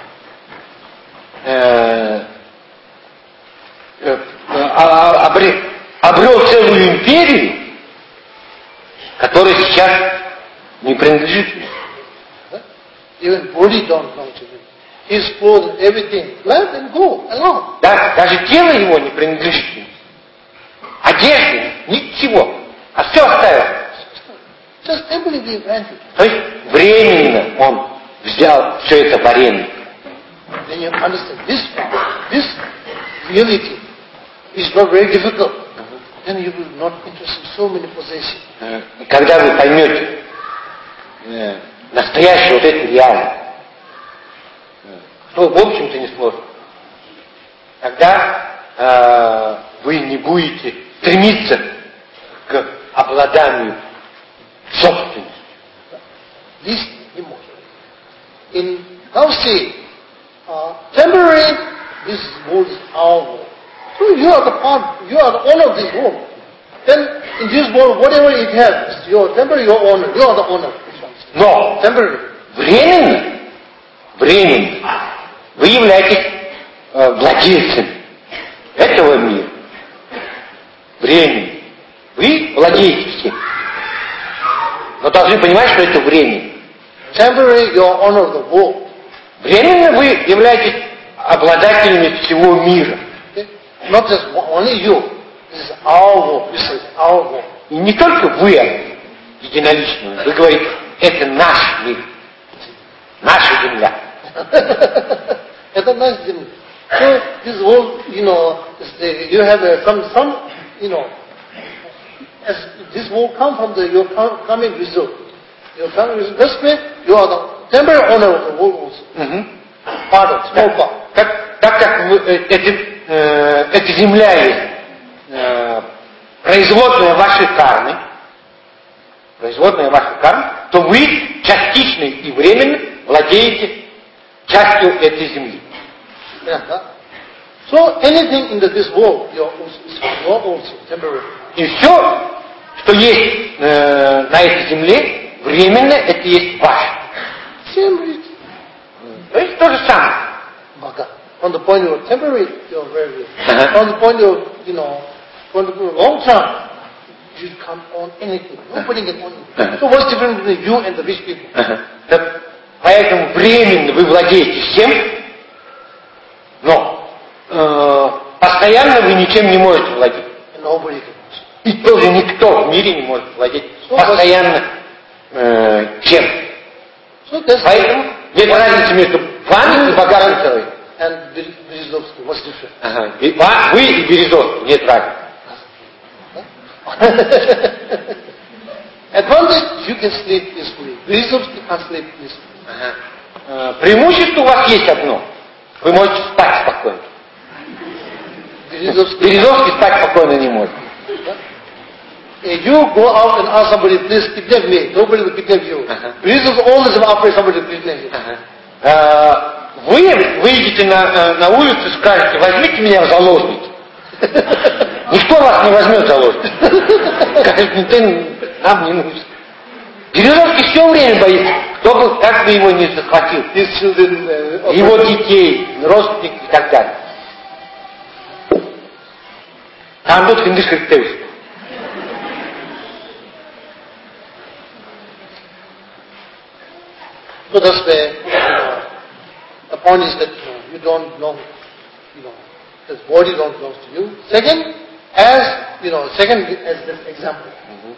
обрел целую империю, которая сейчас не принадлежит ему. Even body don't belong to him. His clothes, everything, let and go alone. Даже тело его не принадлежит ему. Одежда, ничего. А все оставил. Just temporarily granted. То есть временно он взял все это в аренду. Then you understand this reality is not very difficult. Then you will not interest in so many possessions. Когда вы поймете настоящую вот эту реальность, что в общем-то не сложно, тогда вы не будете стремиться к обладанию собственностью. This in now see, temporary, this world is our world. So you are the owner of this world. Then in this world, whatever it has, your temporary, your owner, you are the owner. Но Temporary. временно вы являетесь владельцем этого мира. Временно. Вы владеете всем. Но должны понимать, что это временно. Temporary, you are owner of the world. Временно вы являетесь обладателями всего мира. Okay? Not just only you. This is our world. This is our world. И не только вы единолично, вы говорите, это наш мир, наша земля. Это наш земля. So this world, you have some, as this world come from your coming result. Your coming result. That's why you are the temporary owner of the world also. Part of, small part. Так как эта земля есть производная вашей кармы, то вы частично и временно владеете частью этой земли. Yeah. So anything in this world, your also temporary. И все, что есть на этой земле, временно это есть ваше. То есть то же самое. From the point of temporary, you are very rich. From the point of, from the long term, you can't own anything. Nobody can own anything. So what's the difference between you and the rich people? Поэтому временно вы владеете всем, но постоянно вы ничем не можете владеть. Nobody can. И тоже никто в мире не может владеть постоянно чем. Поэтому нет разницы между вами и богатым человеком. And Berezovsky, what's different? Вы и Березовский, нет разницы. Advantage, you can sleep peacefully. Berezovsky can't sleep peacefully. Преимущество у вас есть одно. Вы можете спать спокойно. Березовский спать спокойно не может. If you go out and ask somebody, please kidnap me, nobody will kidnap you. Priests always afraid somebody to kidnap you. Вы выйдете на улицу и скажете, возьмите меня в заложники. Никто вас не возьмет в заложники. Скажет, ты нам не нужен. Березовский все время боится, как бы его не захватил. Его детей, родственников и так далее. Там тут хиндышкой. So that's where the point is that you don't belong, this body don't belong to you. Second, as this example,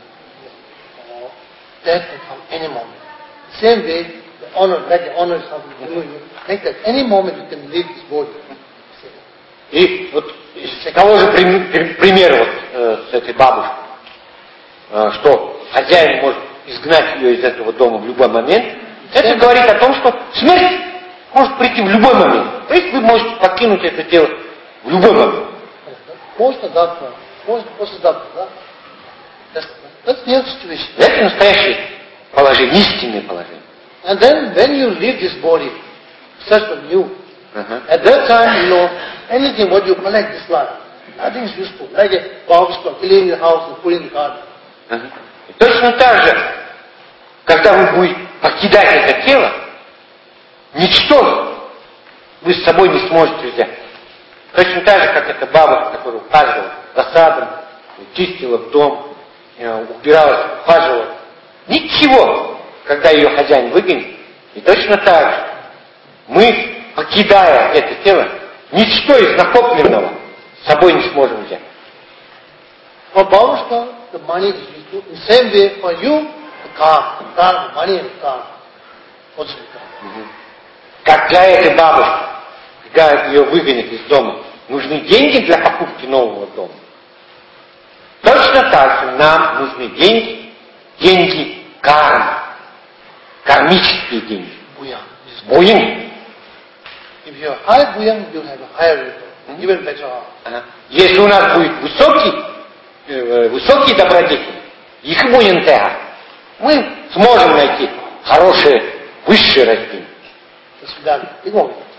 death can come any moment. Same way, the honor is something like that. Any moment you can leave this body. И вот из того же примера с этой бабушкой, что хозяин может изгнать ее из этого дома в любой момент, это говорит о том, что смерть может прийти в любой момент. То есть вы можете покинуть это тело в любой момент. После завтра, да? That's the situation. Это настоящее положение, истинное положение. And then when you leave this body, search for new. At that time, anything what you collect this life, nothing is useful. Like a barbecue, cleaning the house and putting the garden. Точно так же, когда вы будете покидать это тело, ничто вы с собой не сможете взять. Точно так же, как эта бабушка, которая ухаживала за садом, чистила дом, убиралась, ухаживала. Ничего, когда ее хозяин выгонит. И точно так же мы, покидая это тело, ничто из накопленного с собой не сможем взять. For Bhavashka, the money is useful. In the same way, for you, the money and the car also become. Как для этой бабушки, когда ее выгонят из дома, нужны деньги для покупки нового дома. Точно так же нам нужны деньги кармы, кармические деньги. Буян. If you have high buoyant, you have a higher return, even better off. Если у нас будет высокие добродетели, их буянтеа, мы сможем найти хорошее, высшее рождение. До свидания.